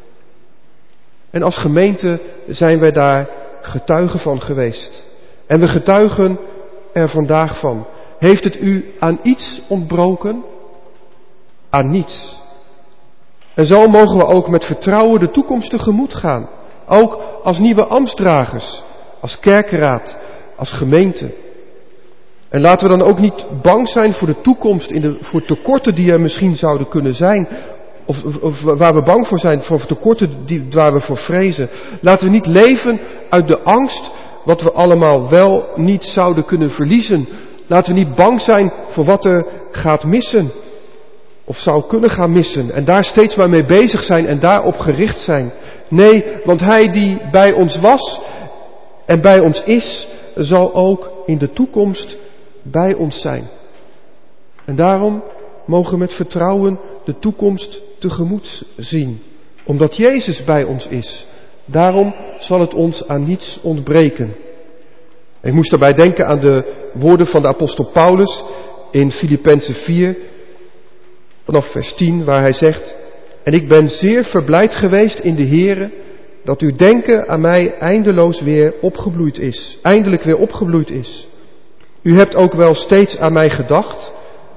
En als gemeente zijn wij daar getuigen van geweest. En we getuigen er vandaag van. Heeft het u aan iets ontbroken? Aan niets. En zo mogen we ook met vertrouwen de toekomst tegemoet gaan. Ook als nieuwe ambtsdragers, als kerkenraad, als gemeente. En laten we dan ook niet bang zijn voor de toekomst, in de, voor tekorten die er misschien zouden kunnen zijn. Of, of, of waar we bang voor zijn, voor tekorten die, waar we voor vrezen. Laten we niet leven uit de angst wat we allemaal wel niet zouden kunnen verliezen. Laten we niet bang zijn voor wat er gaat missen. Of zou kunnen gaan missen. En daar steeds maar mee bezig zijn en daarop gericht zijn. Nee, want hij die bij ons was en bij ons is, zal ook in de toekomst bij ons zijn. En daarom mogen we met vertrouwen de toekomst tegemoet zien. Omdat Jezus bij ons is. Daarom zal het ons aan niets ontbreken. Ik moest daarbij denken aan de woorden van de apostel Paulus in Filippenzen vier, vanaf vers tien, waar hij zegt, en ik ben zeer verblijd geweest in de Here, dat uw denken aan mij eindeloos weer opgebloeid is, eindelijk weer opgebloeid is. U hebt ook wel steeds aan mij gedacht,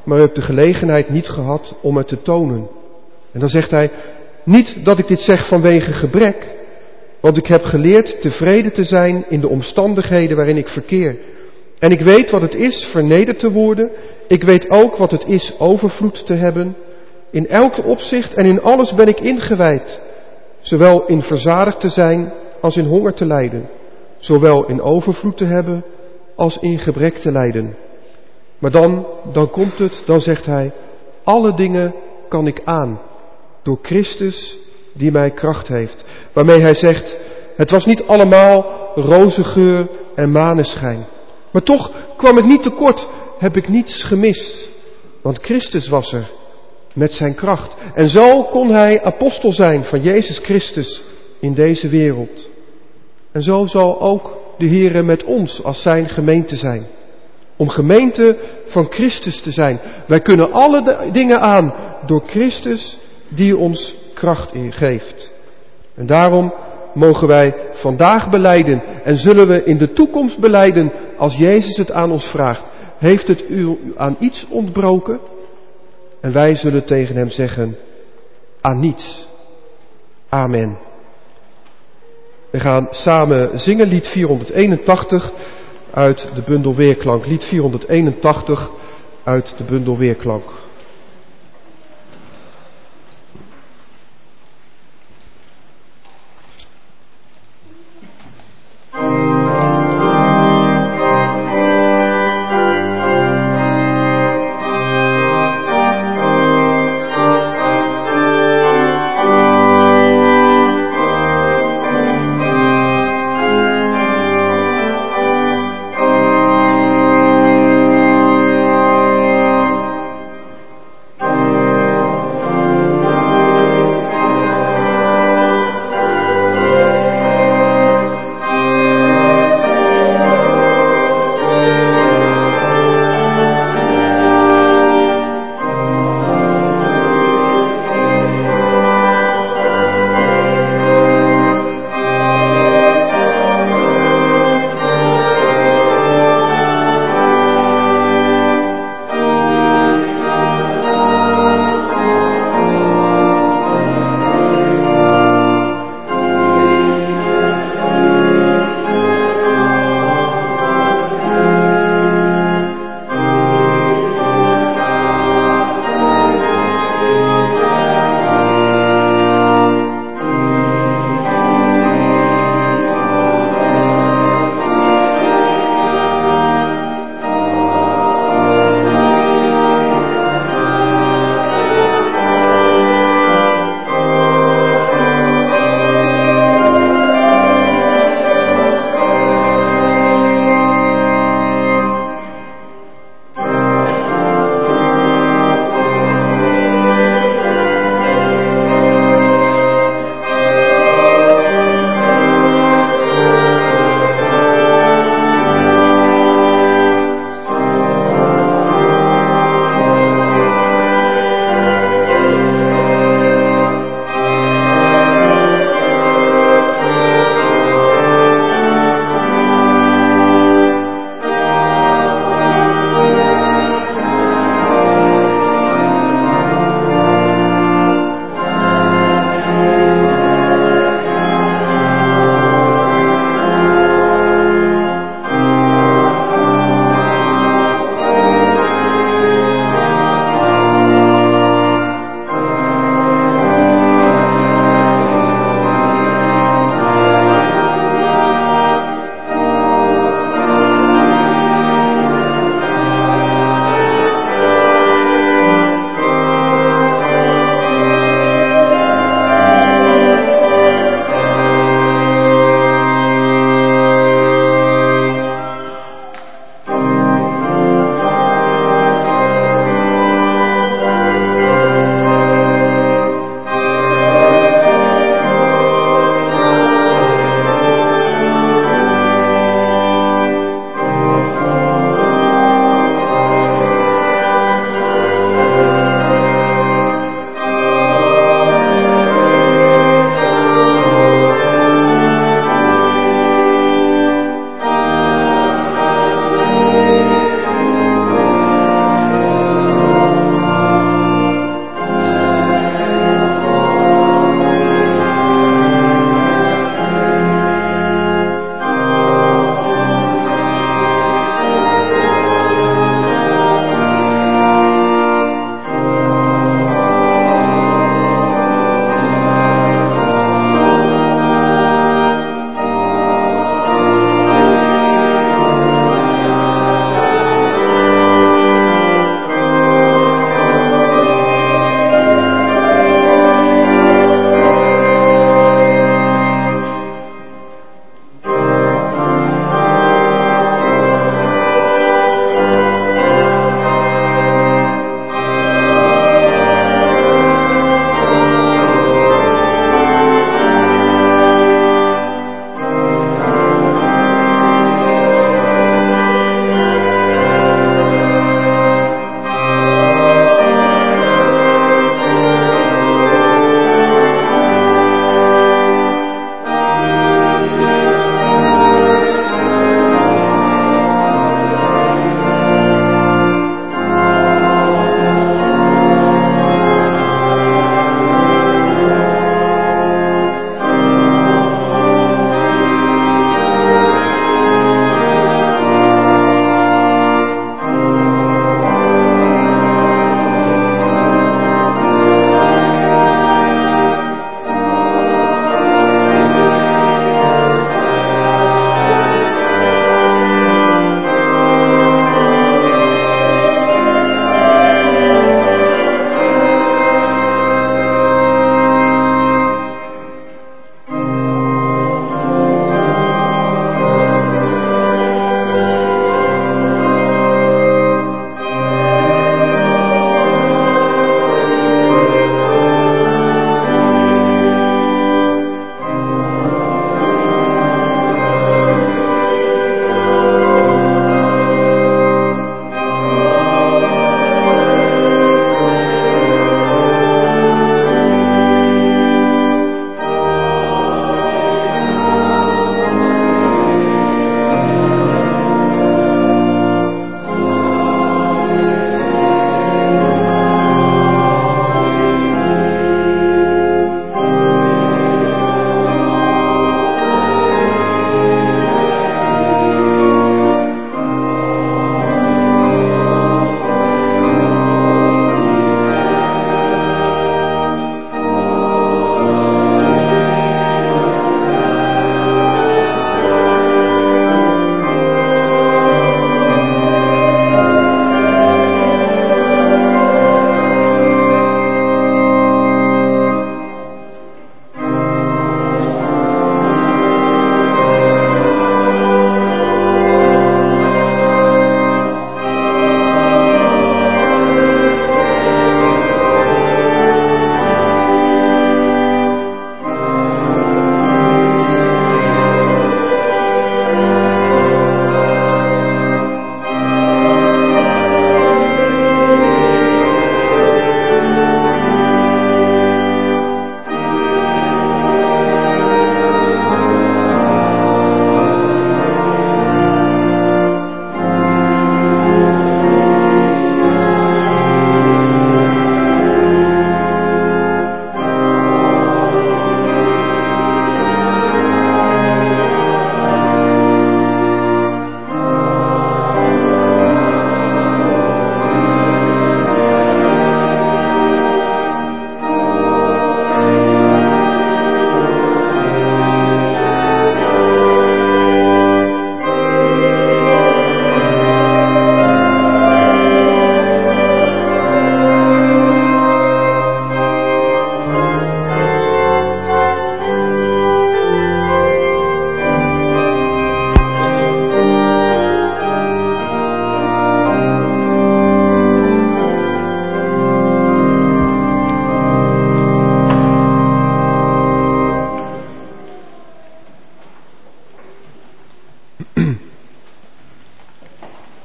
maar u hebt de gelegenheid niet gehad om het te tonen. En dan zegt hij, niet dat ik dit zeg vanwege gebrek, want ik heb geleerd tevreden te zijn in de omstandigheden waarin ik verkeer. En ik weet wat het is vernederd te worden. Ik weet ook wat het is overvloed te hebben. In elk opzicht en in alles ben ik ingewijd. Zowel in verzadigd te zijn als in honger te lijden. Zowel in overvloed te hebben als in gebrek te lijden. Maar dan, dan komt het, dan zegt hij, alle dingen kan ik aan. Door Christus die mij kracht heeft. Waarmee hij zegt, het was niet allemaal roze geur en maneschijn. Maar toch kwam ik niet tekort, heb ik niets gemist. Want Christus was er met zijn kracht. En zo kon hij apostel zijn van Jezus Christus in deze wereld. En zo zal ook de Heere met ons als zijn gemeente zijn. Om gemeente van Christus te zijn. Wij kunnen alle dingen aan door Christus die ons kracht geeft. En daarom mogen wij vandaag belijden en zullen we in de toekomst belijden als Jezus het aan ons vraagt. Heeft het u aan iets ontbroken? En wij zullen tegen hem zeggen, aan niets. Amen. We gaan samen zingen lied vierhonderdeenentachtig uit de bundel Weerklank. Lied vierhonderdeenentachtig uit de bundel Weerklank.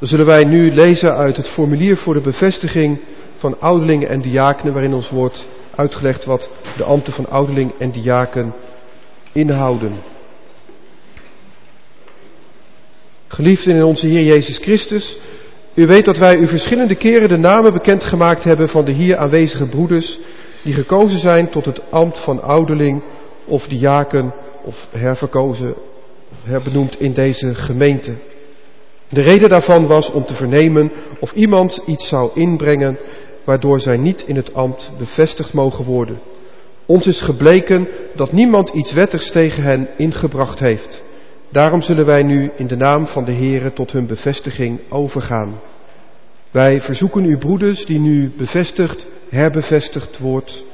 Dan zullen wij nu lezen uit het formulier voor de bevestiging van ouderlingen en diakenen, waarin ons wordt uitgelegd wat de ambten van ouderling en diaken inhouden. Geliefden in onze Heer Jezus Christus, u weet dat wij u verschillende keren de namen bekendgemaakt hebben van de hier aanwezige broeders die gekozen zijn tot het ambt van ouderling of diaken of herverkozen, herbenoemd in deze gemeente. De reden daarvan was om te vernemen of iemand iets zou inbrengen waardoor zij niet in het ambt bevestigd mogen worden. Ons is gebleken dat niemand iets wettigs tegen hen ingebracht heeft. Daarom zullen wij nu in de naam van de Heere tot hun bevestiging overgaan. Wij verzoeken u broeders die nu bevestigd, herbevestigd wordt,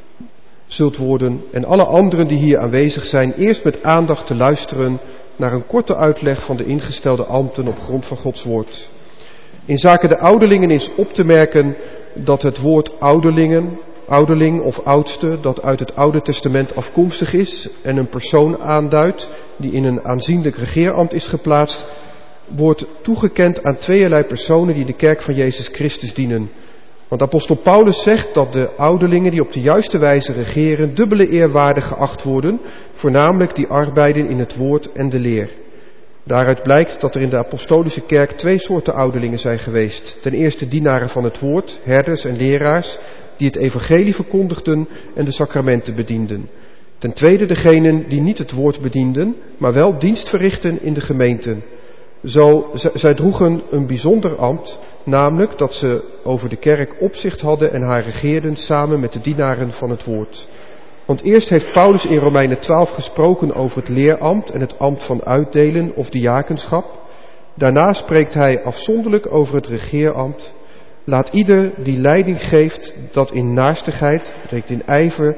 zult worden en alle anderen die hier aanwezig zijn eerst met aandacht te luisteren naar een korte uitleg van de ingestelde ambten op grond van Gods woord. In zaken de ouderlingen is op te merken dat het woord ouderlingen, ouderling of oudste, dat uit het Oude Testament afkomstig is en een persoon aanduidt die in een aanzienlijk regeerambt is geplaatst, wordt toegekend aan tweeërlei personen die de kerk van Jezus Christus dienen. Want apostel Paulus zegt dat de ouderlingen die op de juiste wijze regeren dubbele eerwaardig geacht worden, voornamelijk die arbeiden in het woord en de leer. Daaruit blijkt dat er in de apostolische kerk twee soorten ouderlingen zijn geweest. Ten eerste dienaren van het woord, herders en leraars, die het evangelie verkondigden en de sacramenten bedienden. Ten tweede degenen die niet het woord bedienden, maar wel dienst verrichten in de gemeenten. Zo, z- zij droegen een bijzonder ambt, namelijk dat ze over de kerk opzicht hadden en haar regeerden samen met de dienaren van het woord. Want eerst heeft Paulus in Romeinen twaalf gesproken over het leerambt en het ambt van uitdelen of diakenschap. Daarna spreekt hij afzonderlijk over het regeerambt. Laat ieder die leiding geeft dat in naastigheid, dat in ijver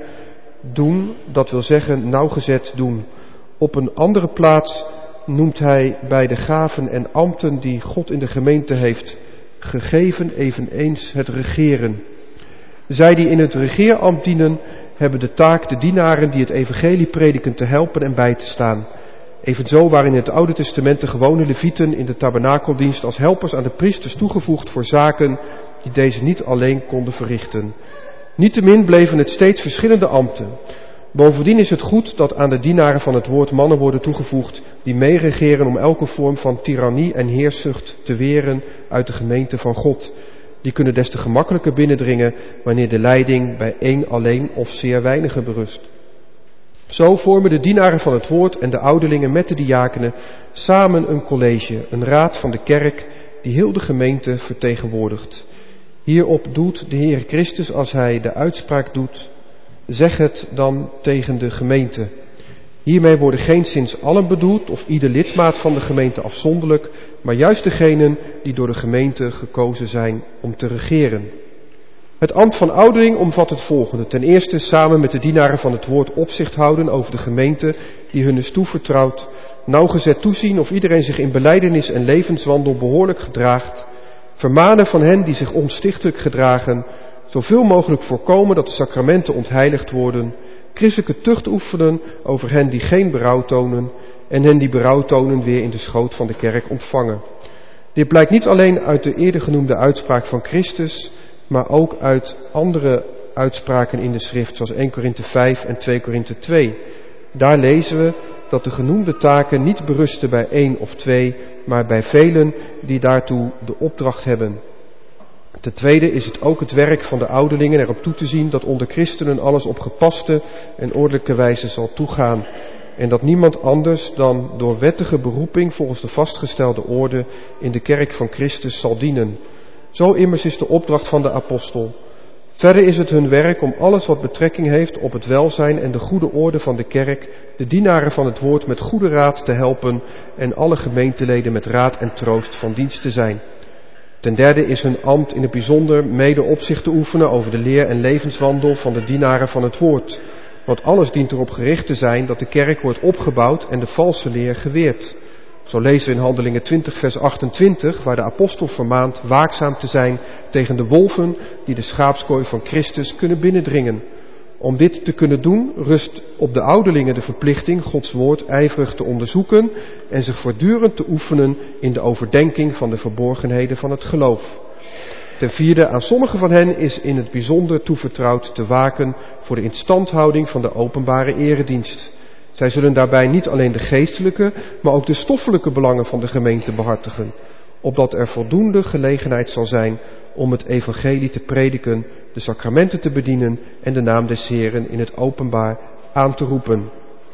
doen, dat wil zeggen nauwgezet doen. Op een andere plaats noemt hij bij de gaven en ambten die God in de gemeente heeft gegeven eveneens het regeren. Zij die in het regeerambt dienen, hebben de taak de dienaren die het evangelie prediken te helpen en bij te staan. Evenzo waren in het Oude Testament de gewone levieten in de tabernakeldienst als helpers aan de priesters toegevoegd voor zaken die deze niet alleen konden verrichten. Niettemin bleven het steeds verschillende ambten. Bovendien is het goed dat aan de dienaren van het woord mannen worden toegevoegd die meeregeren om elke vorm van tirannie en heerszucht te weren uit de gemeente van God. Die kunnen des te gemakkelijker binnendringen wanneer de leiding bij één alleen of zeer weinigen berust. Zo vormen de dienaren van het woord en de ouderlingen met de diakenen samen een college, een raad van de kerk die heel de gemeente vertegenwoordigt. Hierop doelt de Heer Christus als hij de uitspraak doet: zeg het dan tegen de gemeente. Hiermee worden geenszins allen bedoeld of ieder lidmaat van de gemeente afzonderlijk, maar juist degenen die door de gemeente gekozen zijn om te regeren. Het ambt van ouderling omvat het volgende. Ten eerste samen met de dienaren van het woord opzicht houden over de gemeente die hun is toevertrouwd, nauwgezet toezien of iedereen zich in belijdenis en levenswandel behoorlijk gedraagt, vermanen van hen die zich onstichtelijk gedragen, zoveel mogelijk voorkomen dat de sacramenten ontheiligd worden, christelijke tucht oefenen over hen die geen berouw tonen en hen die berouw tonen weer in de schoot van de kerk ontvangen. Dit blijkt niet alleen uit de eerder genoemde uitspraak van Christus, maar ook uit andere uitspraken in de schrift, zoals eerste Korinthe vijf en tweede Korinthe twee. Daar lezen we dat de genoemde taken niet berusten bij één of twee, maar bij velen die daartoe de opdracht hebben. Ten tweede is het ook het werk van de ouderlingen erop toe te zien dat onder christenen alles op gepaste en ordelijke wijze zal toegaan. En dat niemand anders dan door wettige beroeping volgens de vastgestelde orde in de kerk van Christus zal dienen. Zo immers is de opdracht van de apostel. Verder is het hun werk om alles wat betrekking heeft op het welzijn en de goede orde van de kerk, de dienaren van het woord met goede raad te helpen en alle gemeenteleden met raad en troost van dienst te zijn. Ten derde is hun ambt in het bijzonder mede opzicht te oefenen over de leer en levenswandel van de dienaren van het woord. Want alles dient erop gericht te zijn dat de kerk wordt opgebouwd en de valse leer geweerd. Zo lezen we in Handelingen twintig vers achtentwintig, waar de apostel vermaant waakzaam te zijn tegen de wolven die de schaapskooi van Christus kunnen binnendringen. Om dit te kunnen doen rust op de ouderlingen de verplichting Gods woord ijverig te onderzoeken en zich voortdurend te oefenen in de overdenking van de verborgenheden van het geloof. Ten vierde, aan sommigen van hen is in het bijzonder toevertrouwd te waken voor de instandhouding van de openbare eredienst. Zij zullen daarbij niet alleen de geestelijke, maar ook de stoffelijke belangen van de gemeente behartigen, opdat er voldoende gelegenheid zal zijn om het evangelie te prediken, de sacramenten te bedienen en de naam des Heren in het openbaar aan te roepen.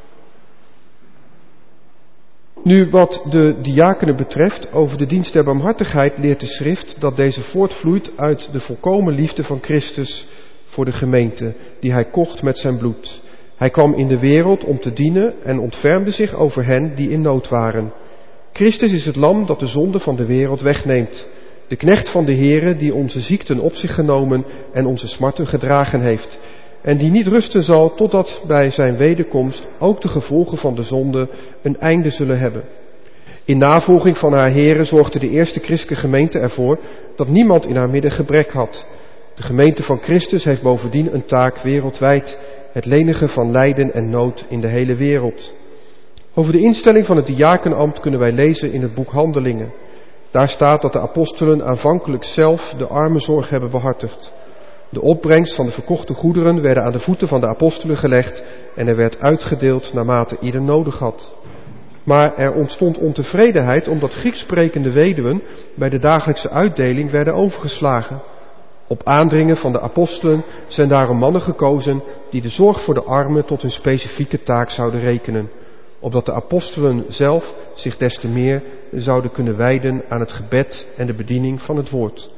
Nu wat de diakenen betreft, over de dienst der barmhartigheid leert de schrift dat deze voortvloeit uit de volkomen liefde van Christus voor de gemeente, die hij kocht met zijn bloed. Hij kwam in de wereld om te dienen en ontfermde zich over hen die in nood waren. Christus is het lam dat de zonde van de wereld wegneemt. De knecht van de Heere die onze ziekten op zich genomen en onze smarten gedragen heeft. En die niet rusten zal totdat bij zijn wederkomst ook de gevolgen van de zonde een einde zullen hebben. In navolging van haar Heere zorgde de eerste christelijke gemeente ervoor dat niemand in haar midden gebrek had. De gemeente van Christus heeft bovendien een taak wereldwijd, het lenigen van lijden en nood in de hele wereld. Over de instelling van het diakenambt kunnen wij lezen in het boek Handelingen. Daar staat dat de apostelen aanvankelijk zelf de armenzorg hebben behartigd. De opbrengst van de verkochte goederen werden aan de voeten van de apostelen gelegd en er werd uitgedeeld naarmate ieder nodig had. Maar er ontstond ontevredenheid omdat Grieks sprekende weduwen bij de dagelijkse uitdeling werden overgeslagen. Op aandringen van de apostelen zijn daarom mannen gekozen die de zorg voor de armen tot hun specifieke taak zouden rekenen, opdat de apostelen zelf zich des te meer zouden kunnen wijden aan het gebed en de bediening van het woord.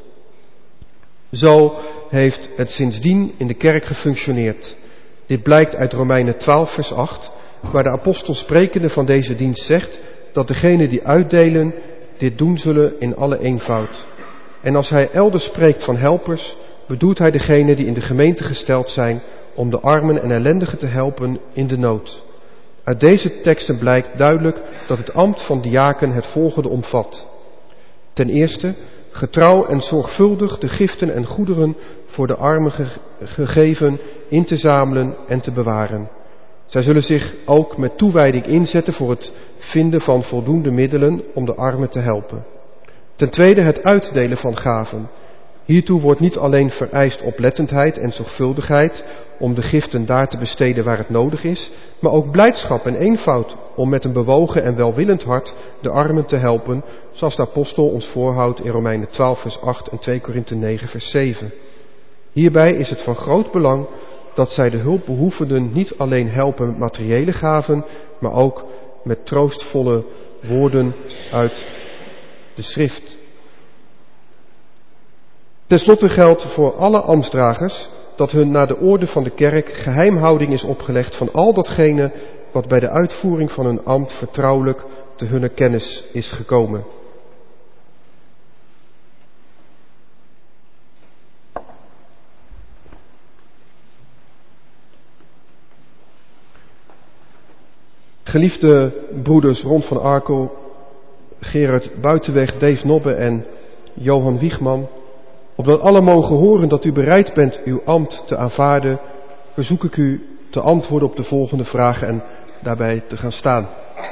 Zo heeft het sindsdien in de kerk gefunctioneerd. Dit blijkt uit Romeinen twaalf vers acht, waar de apostel sprekende van deze dienst zegt dat degenen die uitdelen dit doen zullen in alle eenvoud. En als hij elders spreekt van helpers, bedoelt hij degenen die in de gemeente gesteld zijn om de armen en ellendigen te helpen in de nood. Uit deze teksten blijkt duidelijk dat het ambt van diaken het volgende omvat. Ten eerste, getrouw en zorgvuldig de giften en goederen voor de armen ge- gegeven in te zamelen en te bewaren. Zij zullen zich ook met toewijding inzetten voor het vinden van voldoende middelen om de armen te helpen. Ten tweede, het uitdelen van gaven. Hiertoe wordt niet alleen vereist oplettendheid en zorgvuldigheid om de giften daar te besteden waar het nodig is, maar ook blijdschap en eenvoud om met een bewogen en welwillend hart de armen te helpen, zoals de apostel ons voorhoudt in Romeinen twaalf vers acht en twee Korinthe negen vers zeven. Hierbij is het van groot belang dat zij de hulpbehoevenden niet alleen helpen met materiële gaven, maar ook met troostvolle woorden uit de schrift. Ten slotte geldt voor alle ambtsdragers dat hun naar de orde van de kerk geheimhouding is opgelegd van al datgene wat bij de uitvoering van hun ambt vertrouwelijk te hunne kennis is gekomen. Geliefde broeders Ron van Arkel, Gerard Buitenweg, Dave Nobbe en Johan Wiegman, opdat alle mogen horen dat u bereid bent uw ambt te aanvaarden, verzoek ik u te antwoorden op de volgende vragen en daarbij te gaan staan.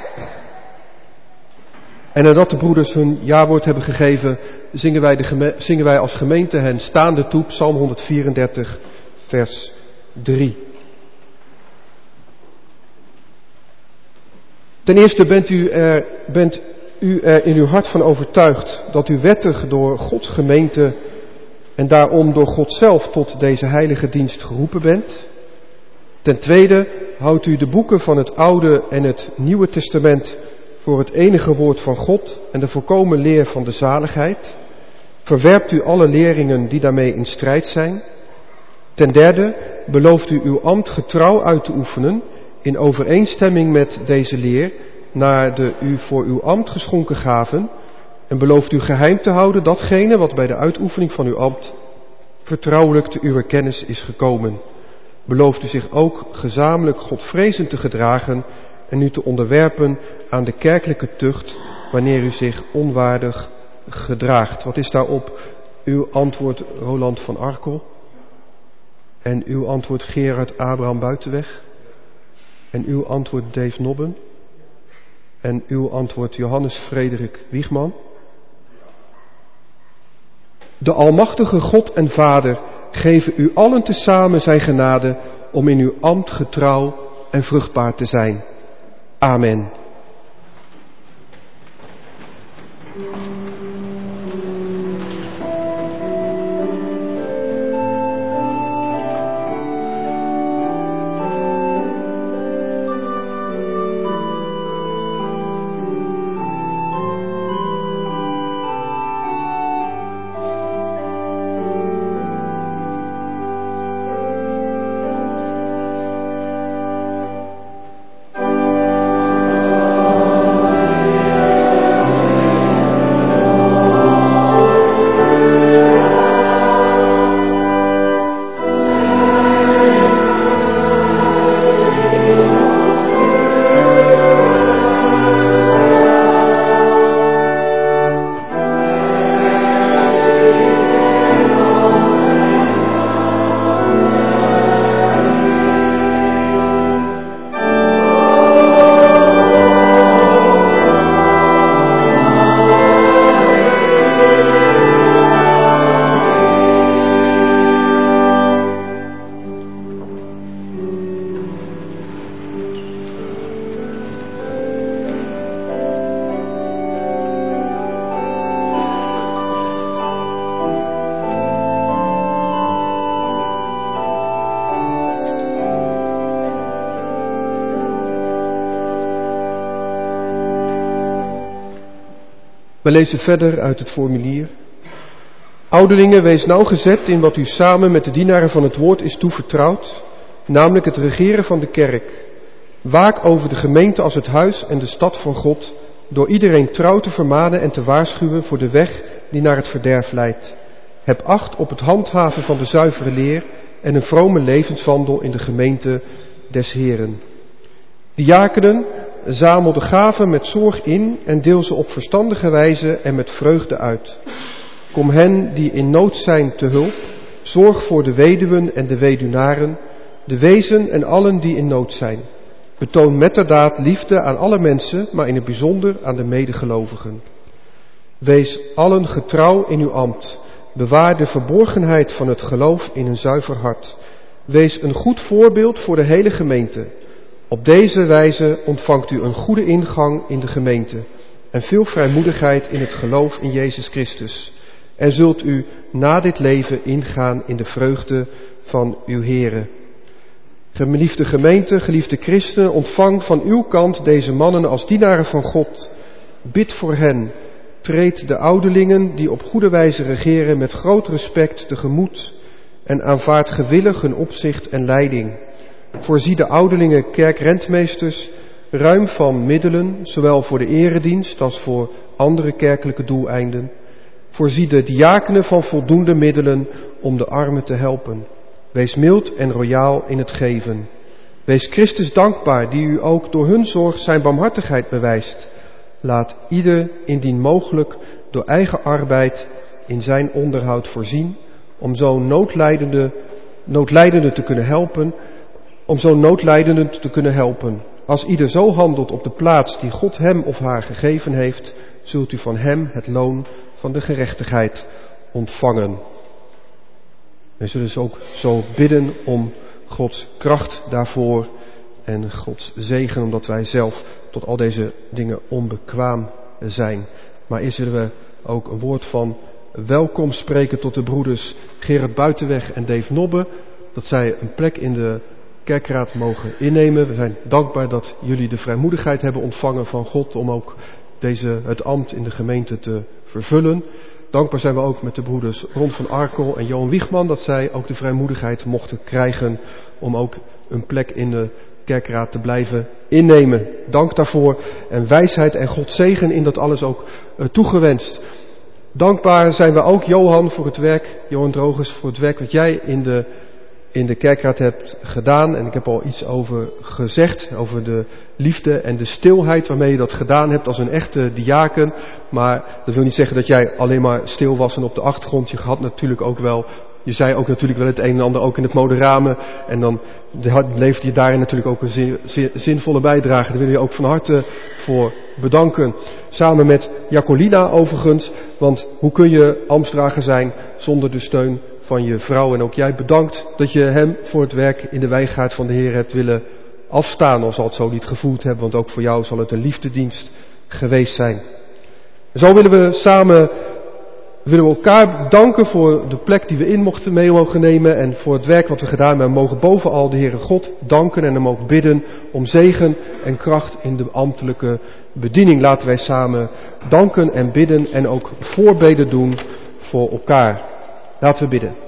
En nadat de broeders hun jawoord hebben gegeven, zingen wij, de geme- zingen wij als gemeente hen staande toe, Psalm honderdvierendertig, vers drie. Ten eerste bent u, er, bent u er in uw hart van overtuigd dat u wettig door Gods gemeente en daarom door God zelf tot deze heilige dienst geroepen bent. Ten tweede houdt u de boeken van het Oude en het Nieuwe Testament voor het enige woord van God en de volkomen leer van de zaligheid. Verwerpt u alle leringen die daarmee in strijd zijn. Ten derde belooft u uw ambt getrouw uit te oefenen in overeenstemming met deze leer naar de u voor uw ambt geschonken gaven en belooft u geheim te houden datgene wat bij de uitoefening van uw ambt vertrouwelijk te uw kennis is gekomen. Belooft u zich ook gezamenlijk Godvrezend te gedragen en u te onderwerpen aan de kerkelijke tucht wanneer u zich onwaardig gedraagt. Wat is daarop uw antwoord, Roland van Arkel? En uw antwoord Gerard Abraham Buitenweg. En uw antwoord Dave Nobben. En uw antwoord Johannes Frederik Wiegman. De almachtige God en Vader geven u allen tezamen zijn genade om in uw ambt getrouw en vruchtbaar te zijn. Amen. We lezen verder uit het formulier. Ouderlingen, wees nauwgezet in wat u samen met de dienaren van het woord is toevertrouwd, namelijk het regeren van de kerk. Waak over de gemeente als het huis en de stad van God, door iedereen trouw te vermanen en te waarschuwen voor de weg die naar het verderf leidt. Heb acht op het handhaven van de zuivere leer en een vrome levenswandel in de gemeente des Heren. Diakenen, zamel de gaven met zorg in en deel ze op verstandige wijze en met vreugde uit. Kom hen die in nood zijn te hulp, zorg voor de weduwen en de weduwnaren, de wezen en allen die in nood zijn. Betoon metterdaad liefde aan alle mensen, maar in het bijzonder aan de medegelovigen. Wees allen getrouw in uw ambt. Bewaar de verborgenheid van het geloof in een zuiver hart. Wees een goed voorbeeld voor de hele gemeente. Op deze wijze ontvangt u een goede ingang in de gemeente en veel vrijmoedigheid in het geloof in Jezus Christus. En zult u na dit leven ingaan in de vreugde van uw Here. Geliefde gemeente, geliefde christenen, ontvang van uw kant deze mannen als dienaren van God. Bid voor hen. Treed de ouderlingen die op goede wijze regeren met groot respect tegemoet en aanvaard gewillig hun opzicht en leiding. Voorzie de ouderlingen kerkrentmeesters ruim van middelen, zowel voor de eredienst als voor andere kerkelijke doeleinden. Voorzie de diakenen van voldoende middelen om de armen te helpen. Wees mild en royaal in het geven. Wees Christus dankbaar, die u ook door hun zorg zijn barmhartigheid bewijst. Laat ieder indien mogelijk door eigen arbeid in zijn onderhoud voorzien, om zo'n noodlijdende, noodlijdende te kunnen helpen, om zo'n noodlijdende te kunnen helpen. Als ieder zo handelt op de plaats die God hem of haar gegeven heeft, zult u van hem het loon van de gerechtigheid ontvangen. We zullen dus ook zo bidden om Gods kracht daarvoor en Gods zegen, omdat wij zelf tot al deze dingen onbekwaam zijn. Maar eerst zullen we ook een woord van welkom spreken tot de broeders Gerard Buitenweg en Dave Nobben, dat zij een plek in de kerkraad mogen innemen. We zijn dankbaar dat jullie de vrijmoedigheid hebben ontvangen van God om ook deze, het ambt in de gemeente te vervullen. Dankbaar zijn we ook met de broeders Ron van Arkel en Johan Wiegman dat zij ook de vrijmoedigheid mochten krijgen om ook een plek in de kerkraad te blijven innemen. Dank daarvoor en wijsheid en Gods zegen in dat alles ook uh, toegewenst. Dankbaar zijn we ook Johan voor het werk, Johan Drogers, voor het werk wat jij in de, in de kerkraad hebt gedaan. En ik heb al iets over gezegd, over de liefde en de stilheid waarmee je dat gedaan hebt als een echte diaken. Maar dat wil niet zeggen dat jij alleen maar stil was en op de achtergrond. Je had natuurlijk ook wel je zei ook natuurlijk wel het een en ander ook in het Moderame. En dan levert je daarin natuurlijk ook een zin, zin, zinvolle bijdrage. Daar wil je ook van harte voor bedanken. Samen met Jacolina overigens. Want hoe kun je ambtsdrager zijn zonder de steun van je vrouw? En ook jij bedankt dat je hem voor het werk in de wijngaard van de Heer hebt willen afstaan. Of zal het zo niet gevoeld hebben, want ook voor jou zal het een liefdedienst geweest zijn. En zo willen we samen, willen we elkaar danken voor de plek die we in mochten mee mogen nemen en voor het werk wat we gedaan hebben. We mogen bovenal de Heere God danken en hem ook bidden om zegen en kracht in de ambtelijke bediening. Laten wij samen danken en bidden en ook voorbeden doen voor elkaar. Laten we bidden.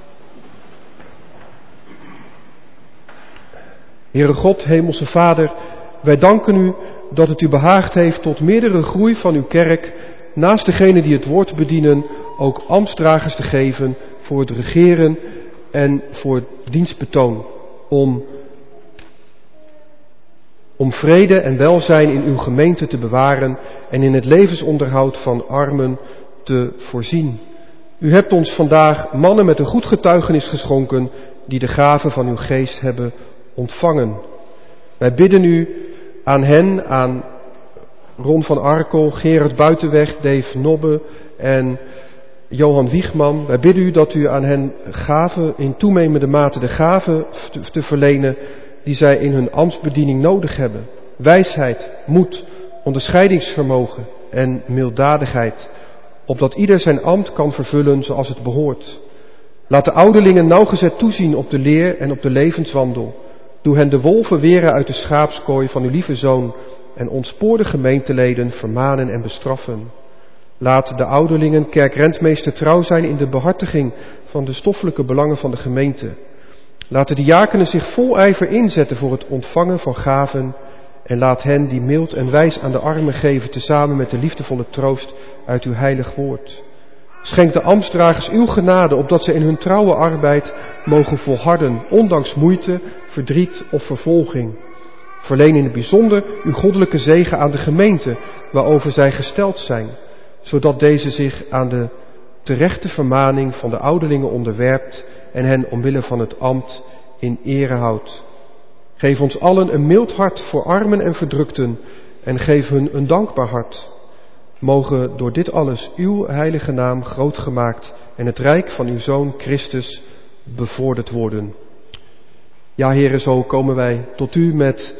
Heere God, Hemelse Vader, wij danken u dat het u behaagd heeft tot meerdere groei van uw kerk, naast degenen die het woord bedienen, ook ambtsdragers te geven voor het regeren en voor het dienstbetoon. Om, om vrede en welzijn in uw gemeente te bewaren en in het levensonderhoud van armen te voorzien. U hebt ons vandaag mannen met een goed getuigenis geschonken die de gave van uw geest hebben ontvangen. Wij bidden u aan hen, aan Ron van Arkel, Gerard Buitenweg, Dave Nobbe en Johan Wiegman. Wij bidden u dat u aan hen gaven, in toenemende mate de gaven te, te verlenen die zij in hun ambtsbediening nodig hebben. Wijsheid, moed, onderscheidingsvermogen en milddadigheid, opdat ieder zijn ambt kan vervullen zoals het behoort. Laat de ouderlingen nauwgezet toezien op de leer en op de levenswandel. Doe hen de wolven weren uit de schaapskooi van uw lieve Zoon en ontspoorde gemeenteleden vermanen en bestraffen. Laat de ouderlingen kerkrentmeester trouw zijn in de behartiging van de stoffelijke belangen van de gemeente. Laten de diakenen zich vol ijver inzetten voor het ontvangen van gaven en laat hen die mild en wijs aan de armen geven tezamen met de liefdevolle troost uit uw heilig woord. Schenk de ambtsdragers uw genade, opdat ze in hun trouwe arbeid mogen volharden, ondanks moeite, verdriet of vervolging. Verleen in het bijzonder uw goddelijke zegen aan de gemeente, waarover zij gesteld zijn, zodat deze zich aan de terechte vermaning van de ouderlingen onderwerpt en hen omwille van het ambt in ere houdt. Geef ons allen een mild hart voor armen en verdrukten en geef hun een dankbaar hart. Mogen door dit alles uw heilige naam groot gemaakt en het rijk van uw Zoon Christus bevorderd worden. Ja, Heere, zo komen wij tot u met,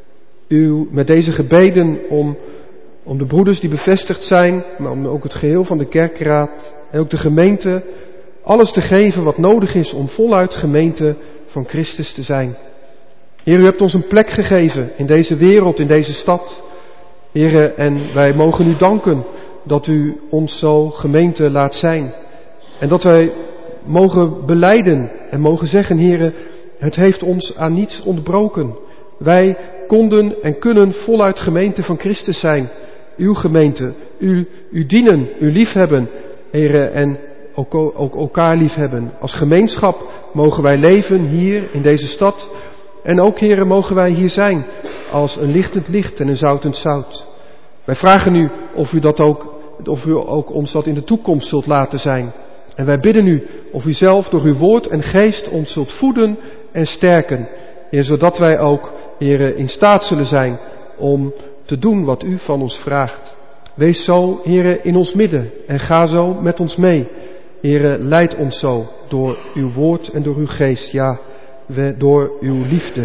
uw, met deze gebeden om, om de broeders die bevestigd zijn, maar om ook het geheel van de kerkraad en ook de gemeente, alles te geven wat nodig is om voluit gemeente van Christus te zijn. Heer, u hebt ons een plek gegeven in deze wereld, in deze stad. Heere, en wij mogen u danken dat u ons zo gemeente laat zijn. En dat wij mogen belijden en mogen zeggen, Heere, het heeft ons aan niets ontbroken. Wij konden en kunnen voluit gemeente van Christus zijn. Uw gemeente, u, u dienen, u liefhebben, Heere, en ook, ook elkaar liefhebben. Als gemeenschap mogen wij leven hier in deze stad. En ook, Heere, mogen wij hier zijn als een lichtend licht en een zoutend zout. Wij vragen u of u dat ook, of u ook ons dat in de toekomst zult laten zijn. En wij bidden u of u zelf door uw woord en geest ons zult voeden en sterken. Heer, zodat wij ook, Heere, in staat zullen zijn om te doen wat u van ons vraagt. Wees zo, Heere, in ons midden en ga zo met ons mee. Heere, leid ons zo door uw woord en door uw geest, ja, door uw liefde.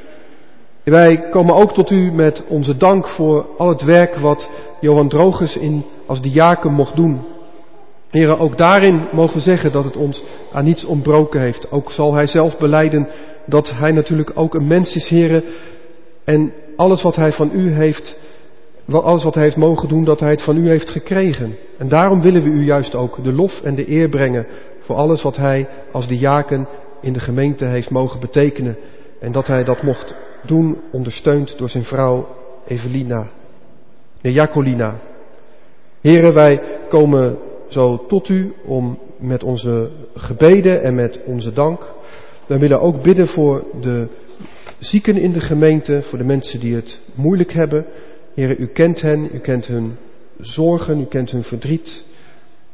Wij komen ook tot u met onze dank voor al het werk wat Johan Droges in, als diaken mocht doen. Heren, ook daarin mogen we zeggen dat het ons aan niets ontbroken heeft. Ook zal hij zelf belijden dat hij natuurlijk ook een mens is, heren. En alles wat hij van u heeft, alles wat hij heeft mogen doen, dat hij het van u heeft gekregen. En daarom willen we u juist ook de lof en de eer brengen voor alles wat hij als diaken in de gemeente heeft mogen betekenen. En dat hij dat mocht doen, ondersteund door zijn vrouw Evelina, nee, Jacolina. Heren, wij komen zo tot u om met onze gebeden en met onze dank. Wij willen ook bidden voor de zieken in de gemeente, voor de mensen die het moeilijk hebben. Heren, u kent hen, u kent hun zorgen, u kent hun verdriet.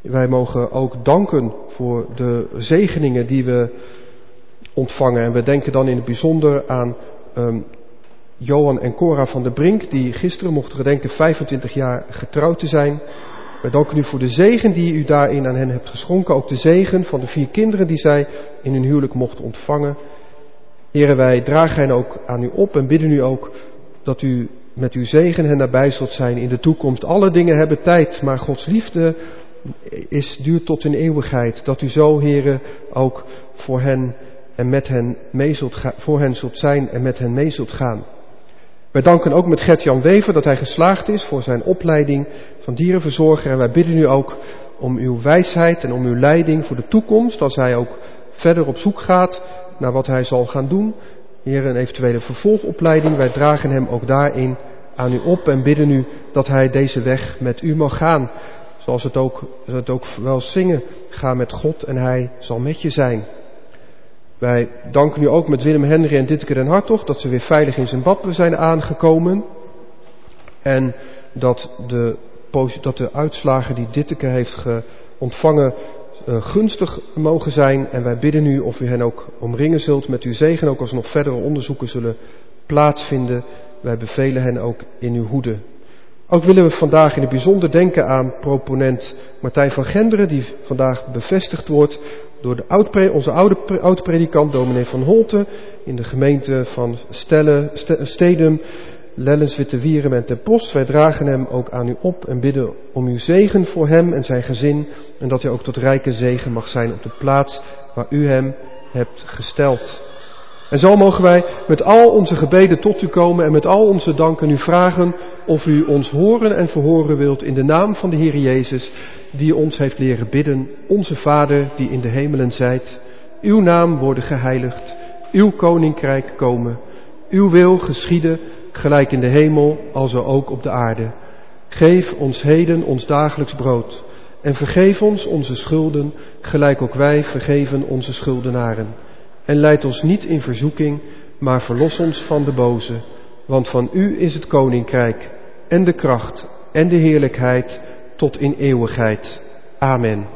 Wij mogen ook danken voor de zegeningen die we ontvangen. En we denken dan in het bijzonder aan um, Johan en Cora van der Brink, die gisteren mochten gedenken vijfentwintig jaar getrouwd te zijn. Wij danken u voor de zegen die u daarin aan hen hebt geschonken. Ook de zegen van de vier kinderen die zij in hun huwelijk mochten ontvangen. Heren, wij dragen hen ook aan u op en bidden u ook dat u met uw zegen hen nabij zult zijn in de toekomst. Alle dingen hebben tijd, maar Gods liefde is, duurt tot in eeuwigheid. Dat u zo, heren, ook voor hen en met hen mee zult gaan, voor hen zult zijn en met hen mee zult gaan. Wij danken ook met Gert-Jan Wever dat hij geslaagd is voor zijn opleiding van dierenverzorger. En wij bidden u ook om uw wijsheid en om uw leiding voor de toekomst, als hij ook verder op zoek gaat naar wat hij zal gaan doen. Heer, een eventuele vervolgopleiding, wij dragen hem ook daarin aan u op en bidden u dat hij deze weg met u mag gaan. Zoals het ook, het ook wel zingen, ga met God en hij zal met je zijn. Wij danken u ook met Willem, Henry en Ditteke den Hartog dat ze weer veilig in Zimbabwe zijn aangekomen. En dat de, dat de uitslagen die Ditteke heeft ge, ontvangen uh, gunstig mogen zijn. En wij bidden u of u hen ook omringen zult met uw zegen, ook als nog verdere onderzoeken zullen plaatsvinden. Wij bevelen hen ook in uw hoede. Ook willen we vandaag in het bijzonder denken aan proponent Martijn van Genderen, die vandaag bevestigd wordt door de oud, onze oude oud-predikant dominee van Holten in de gemeente van Stelle, Stedum, Lellens, Wittewierum en Ten Post. Wij dragen hem ook aan u op en bidden om uw zegen voor hem en zijn gezin en dat hij ook tot rijke zegen mag zijn op de plaats waar u hem hebt gesteld. En zo mogen wij met al onze gebeden tot u komen en met al onze danken u vragen of u ons horen en verhoren wilt in de naam van de Heer Jezus, die ons heeft leren bidden. Onze Vader die in de hemelen zijt, uw naam worden geheiligd, uw koninkrijk komen, uw wil geschieden, gelijk in de hemel, alzo ook op de aarde. Geef ons heden ons dagelijks brood en vergeef ons onze schulden, gelijk ook wij vergeven onze schuldenaren. En leid ons niet in verzoeking, maar verlos ons van de boze. Want van u is het koninkrijk en de kracht en de heerlijkheid tot in eeuwigheid. Amen.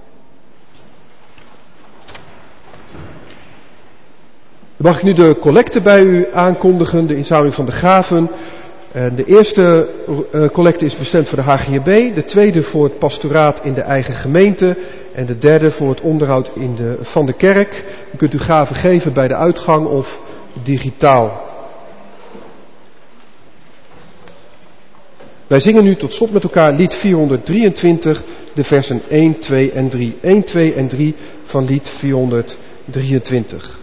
Dan mag ik nu de collecte bij u aankondigen, de inzameling van de gaven. De eerste collecte is bestemd voor de H G H B, de tweede voor het pastoraat in de eigen gemeente en de derde voor het onderhoud in de, van de kerk. U kunt uw gaven geven bij de uitgang of digitaal. Wij zingen nu tot slot met elkaar lied vierhonderddrieëntwintig, de versen één, twee en drie. één, twee en drie van lied vierhonderddrieëntwintig.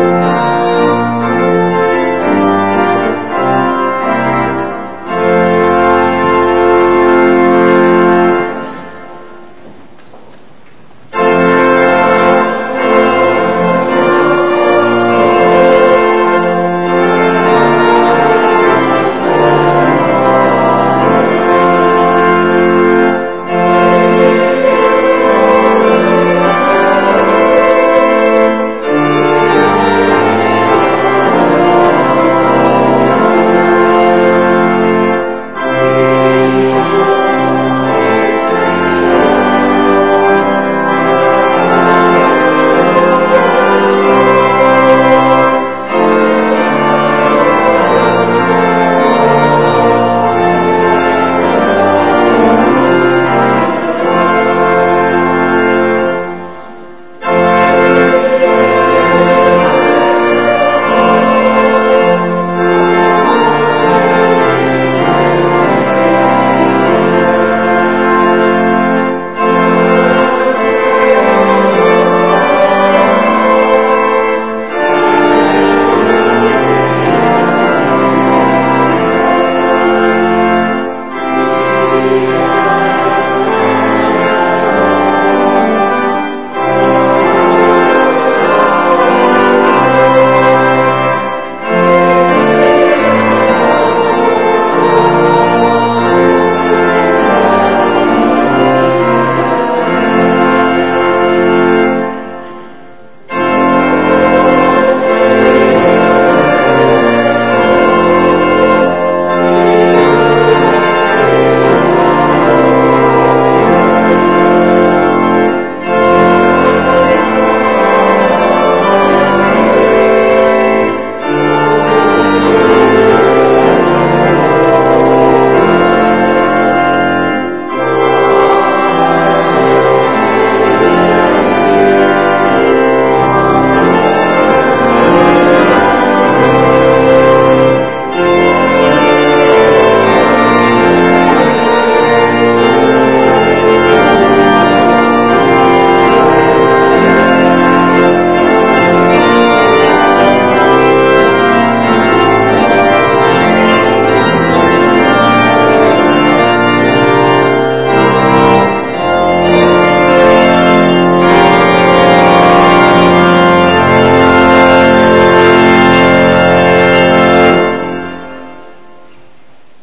Thank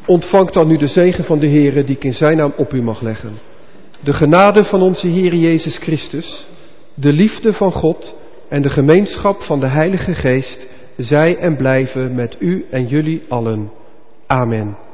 Ontvangt dan nu de zegen van de Heere die ik in zijn naam op u mag leggen. De genade van onze Heere Jezus Christus, de liefde van God en de gemeenschap van de Heilige Geest zij en blijven met u en jullie allen. Amen.